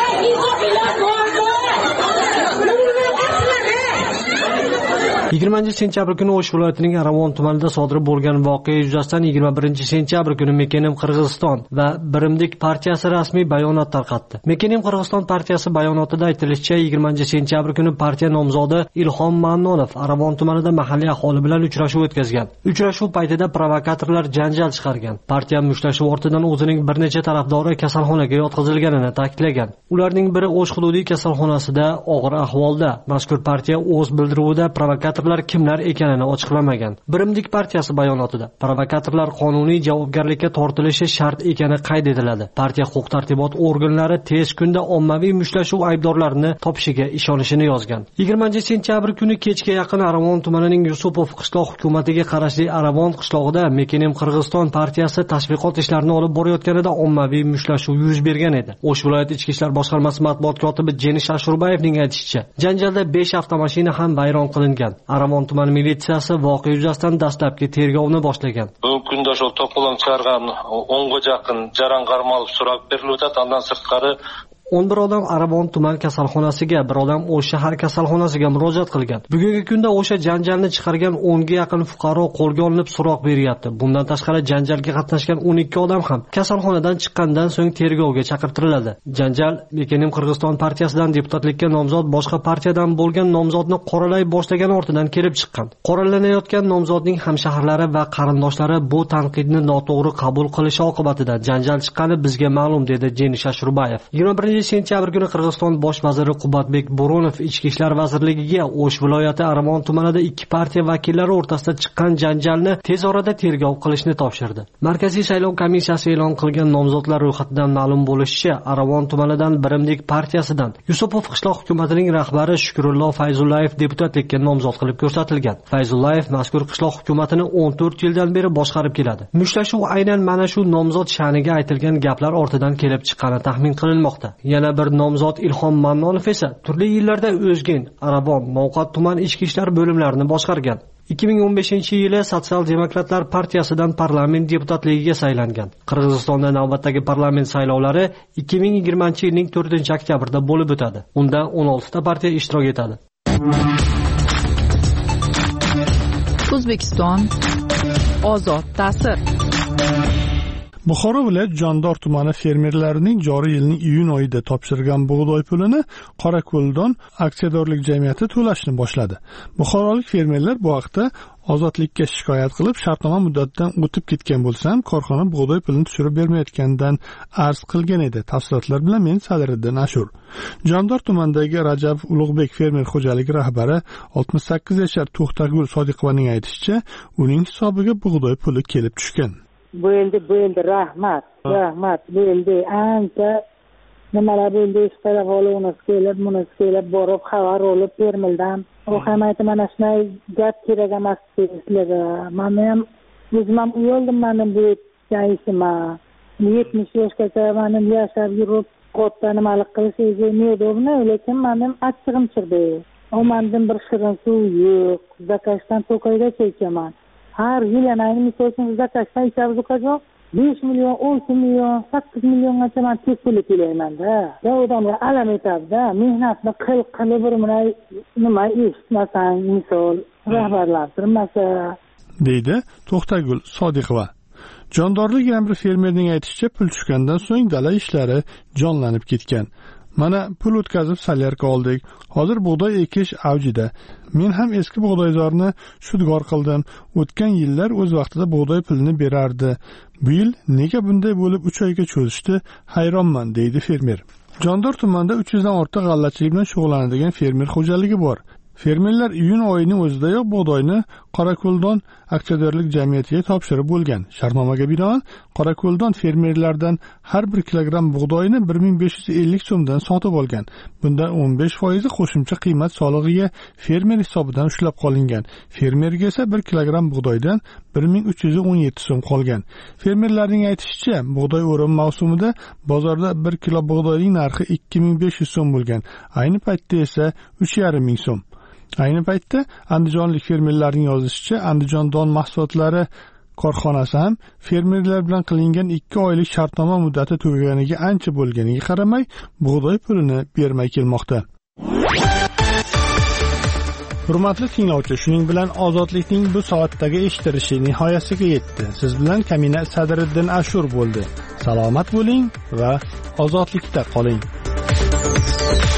[SPEAKER 16] 20-sentyabr kuni O'sh viloyatining Aravon tumanida sodir bo'lgan voqea yuzasidan 21-sentyabr kuni Mekenim Qirg'iziston va Birimdik partiyasi rasmiy bayonot tarqatdi. Mekenim Qirg'iziston partiyasi bayonotida aytilishicha, 20-sentyabr kuni partiya nomzodi Ilhom Mannonov Aravon tumanida mahalliy aholi bilan uchrashuv o'tkazgan. Uchrashuv paytida provokatorlar janjal chiqargan. Partiya mushtlashuv ortidan o'zining bir necha tarafdori kasalxonaga yotqizilganini ta'kidlagan. Ularning biri O'sh hududiy kasalxonasida og'ir ahvolda. Mazkur partiya o'z bildiruvida provokatorlar kimlar ekanini ochiqlamagan. Birimdik partiyasi bayonotida provokatorlar qonuniy javobgarlikka tortilishi shart ekani qayd etiladi. Partiya huquq-tartibot organlari tez kunda ommaviy mushtlashuv aybdorlarini topishiga ishonishini yozgan. 20-sentyabr kuni kechga yaqin Aravon tumanining Yusupov qishloq hukumatiga qarashli Aravon qishlog'ida Mekenim Qirg'iziston partiyasi tashviqot ishlarini olib borayotganida ommaviy mushtlashuv yuz bergan edi. O'sh viloyat ichki ishlar boshqarmasi matbuot kotibi Jenish Ashurbayevning aytishicha, janjalda 5 avtomashina ham vayron qilingan. Aravon tuman militsiyasi voqea yuzasidan dastlabki tergovni boshlagan.
[SPEAKER 17] Bugungi kunda o'sha to'polon chiqargan 10 ga yaqin jaran qarmalib so'rab berildi. Undan sirtqari
[SPEAKER 16] 11 odam Aravon tuman kasalxonasiga, bir odam O'sh shahar kasalxonasiga murojaat qilgan. Bugungi kunda o'sha janjalni chiqargan 10 ga yaqin fuqaro qo'lga olinib so'roq beryapti. Bundan tashqari janjalga qatnashgan 12 odam ham kasalxonadan chiqqandan so'ng tergovga chaqirtiriladi. Janjal Mekenim Qirg'iziston partiyasidan deputatlikka nomzod boshqa partiyadan bo'lgan nomzodni qoralay boshlagan ortidan kelib chiqqan. Qoralanayotgan nomzodning hamshaharlari va qarindoshlari bu tanqidni noto'g'ri qabul qilishi oqibatida janjal chiqqani bizga ma'lum, dedi Jenish Ashurbayev. 21-sentyabr kuni Qirg'iziston bosh vaziri Qubatbek Bo'ronov Ichki ishlar vazirligiga O'sh viloyati Aravon tumanida ikki partiya vakillari o'rtasida chiqqan janjalni tez orada tergov qilishni topshirdi. Markaziy saylov komissiyasi e'lon qilgan nomzodlar ro'yxatidan ma'lum bo'lishicha, Aravon tumanidan Birimdik partiyasidan Yusupov qishloq hukumatining rahbari Shukrullo Fayzullayev deputatlikka nomzod qilib ko'rsatilgan. Fayzullayev mazkur qishloq hukumatini 14 yildan beri boshqarib keladi. Mushtlashuv aynan mana shu nomzod sha'niga aytilgan gaplar ortidan kelib chiqqani taxmin qilinmoqda. Yana bir nomzod Ilhom Mannonov esa turli yillarda O'zgen, Aravon, Mo'qat tuman ichki ishlar bo'limlarini boshqargan. 2015-yili Sotsial-demokratlar partiyasidan parlament deputatligiga saylangan. Qirg'izistonda navbatdagi parlament saylovlari 2020-yilning 4-oktyabrda bo'lib o'tadi. Unda 16 ta partiya ishtirok etadi.
[SPEAKER 2] O'zbekiston ozod ta'sir.
[SPEAKER 1] Buxoro viloyat Jondor tumani fermerlarining joriy yilning iyun oyida topshirgan bug'doy pulini Qorako'ldon aksiyadorlik jamiyati to'lashni boshladi. Buxorolik fermerlar bu haqda ozodlikka shikoyat qilib, shartnoma muddatidan o'tib ketgan bo'lsa ham korxona bug'doy pulini tushirib bermayotganidan arz qilgan edi. Tafsilotlar bilan men Sadiriddin Ashur. Jondor tumanidagi Rajab Ulug'bek fermer xo'jaligi rahbari 68 yashar To'xtagul Sodiqovaning aytishicha, uning hisobiga bug'doy puli kelib tushgan.
[SPEAKER 18] Bo'ldi, rahmat. Bo'ldi. Ancha nimalar bo'ldi, ishqilib oluvimiz kelib, bunisi kelib borib xabar olib termildan. U ham aytdi, mana shunday gap kerak emas sizlarga. Men ham o'zim ham uyaldim, men bu ishimga. 70 yoshgacha men yashab yurib, qo'tta nimalik qilish neudobno, lekin men ham achchig'im chiqdi. Omandan bir shirin suv yo'q, zakashdan to'kaygacha ichaman. Har yil yana misol uchun zakashdan ichamiz ukajon 5 million, 10 million, 8 milliongacha men tek pul to'layman-da. Odamlar alam etadi-da, mehnatni qilib bir nima eshitmasang, misol rahbarlar turmasa,
[SPEAKER 1] deydi To'xtagul Sodiqova. Jondorlik yana bir fermerning aytishicha, pul tushgandan so'ng dala ishlari jonlanib ketgan. Mana pul o'tkazib salyarka oldik. Hozir bug'doy ekish avjida. Men ham eski bug'doyzorni shudgor qildim. O'tgan yillar o'z vaqtida bug'doy pulini berardi. Bu yil nega bunday bo'lib 3 oyga cho'zishdi? Hayronman, deydi fermer. Jondor tumanida 300 dan ortiq g'allachilik bilan shug'ullanadigan fermer xo'jaligi bor. Fermerlar iyun oyining o'zidayoq bug'doyni Qorako'ldon aksiyadorlik jamiyatiga topshirib bo'lgan. Shartnomaga binoan Qorako'ldon fermerlardan har 1 kilogramm bug'doyni 1550 so'mdan sotib olgan. Bundan 15% qo'shimcha qiymat solig'iga fermer hisobidan ushlab qolingan. Fermerga esa 1 kilogramm bug'doydan 1317 so'm qolgan. Fermerlarning aytishicha, bug'doy o'rim mavsumida bozorda 1 kilo bug'doyning narxi 2500 so'm bo'lgan. Ayni paytda esa 3500 so'm. Ayni paytda andijonlik fermerlarning yozishicha, Andijon don mahsulotlari korxonasi ham fermerlar bilan qilingan 2 oylik shartnoma muddati tugaganiga ancha bo'lganiga qaramay, bug'doy pulini bermay kelmoqda. Hurmatli tinglovchi, shuning bilan ozodlikning bu soatdagi eshitilishi nihoyasiga yetdi. Siz bilan Kamina Sadriddin Ashur bo'ldi. Salomat bo'ling va ozodlikda qoling.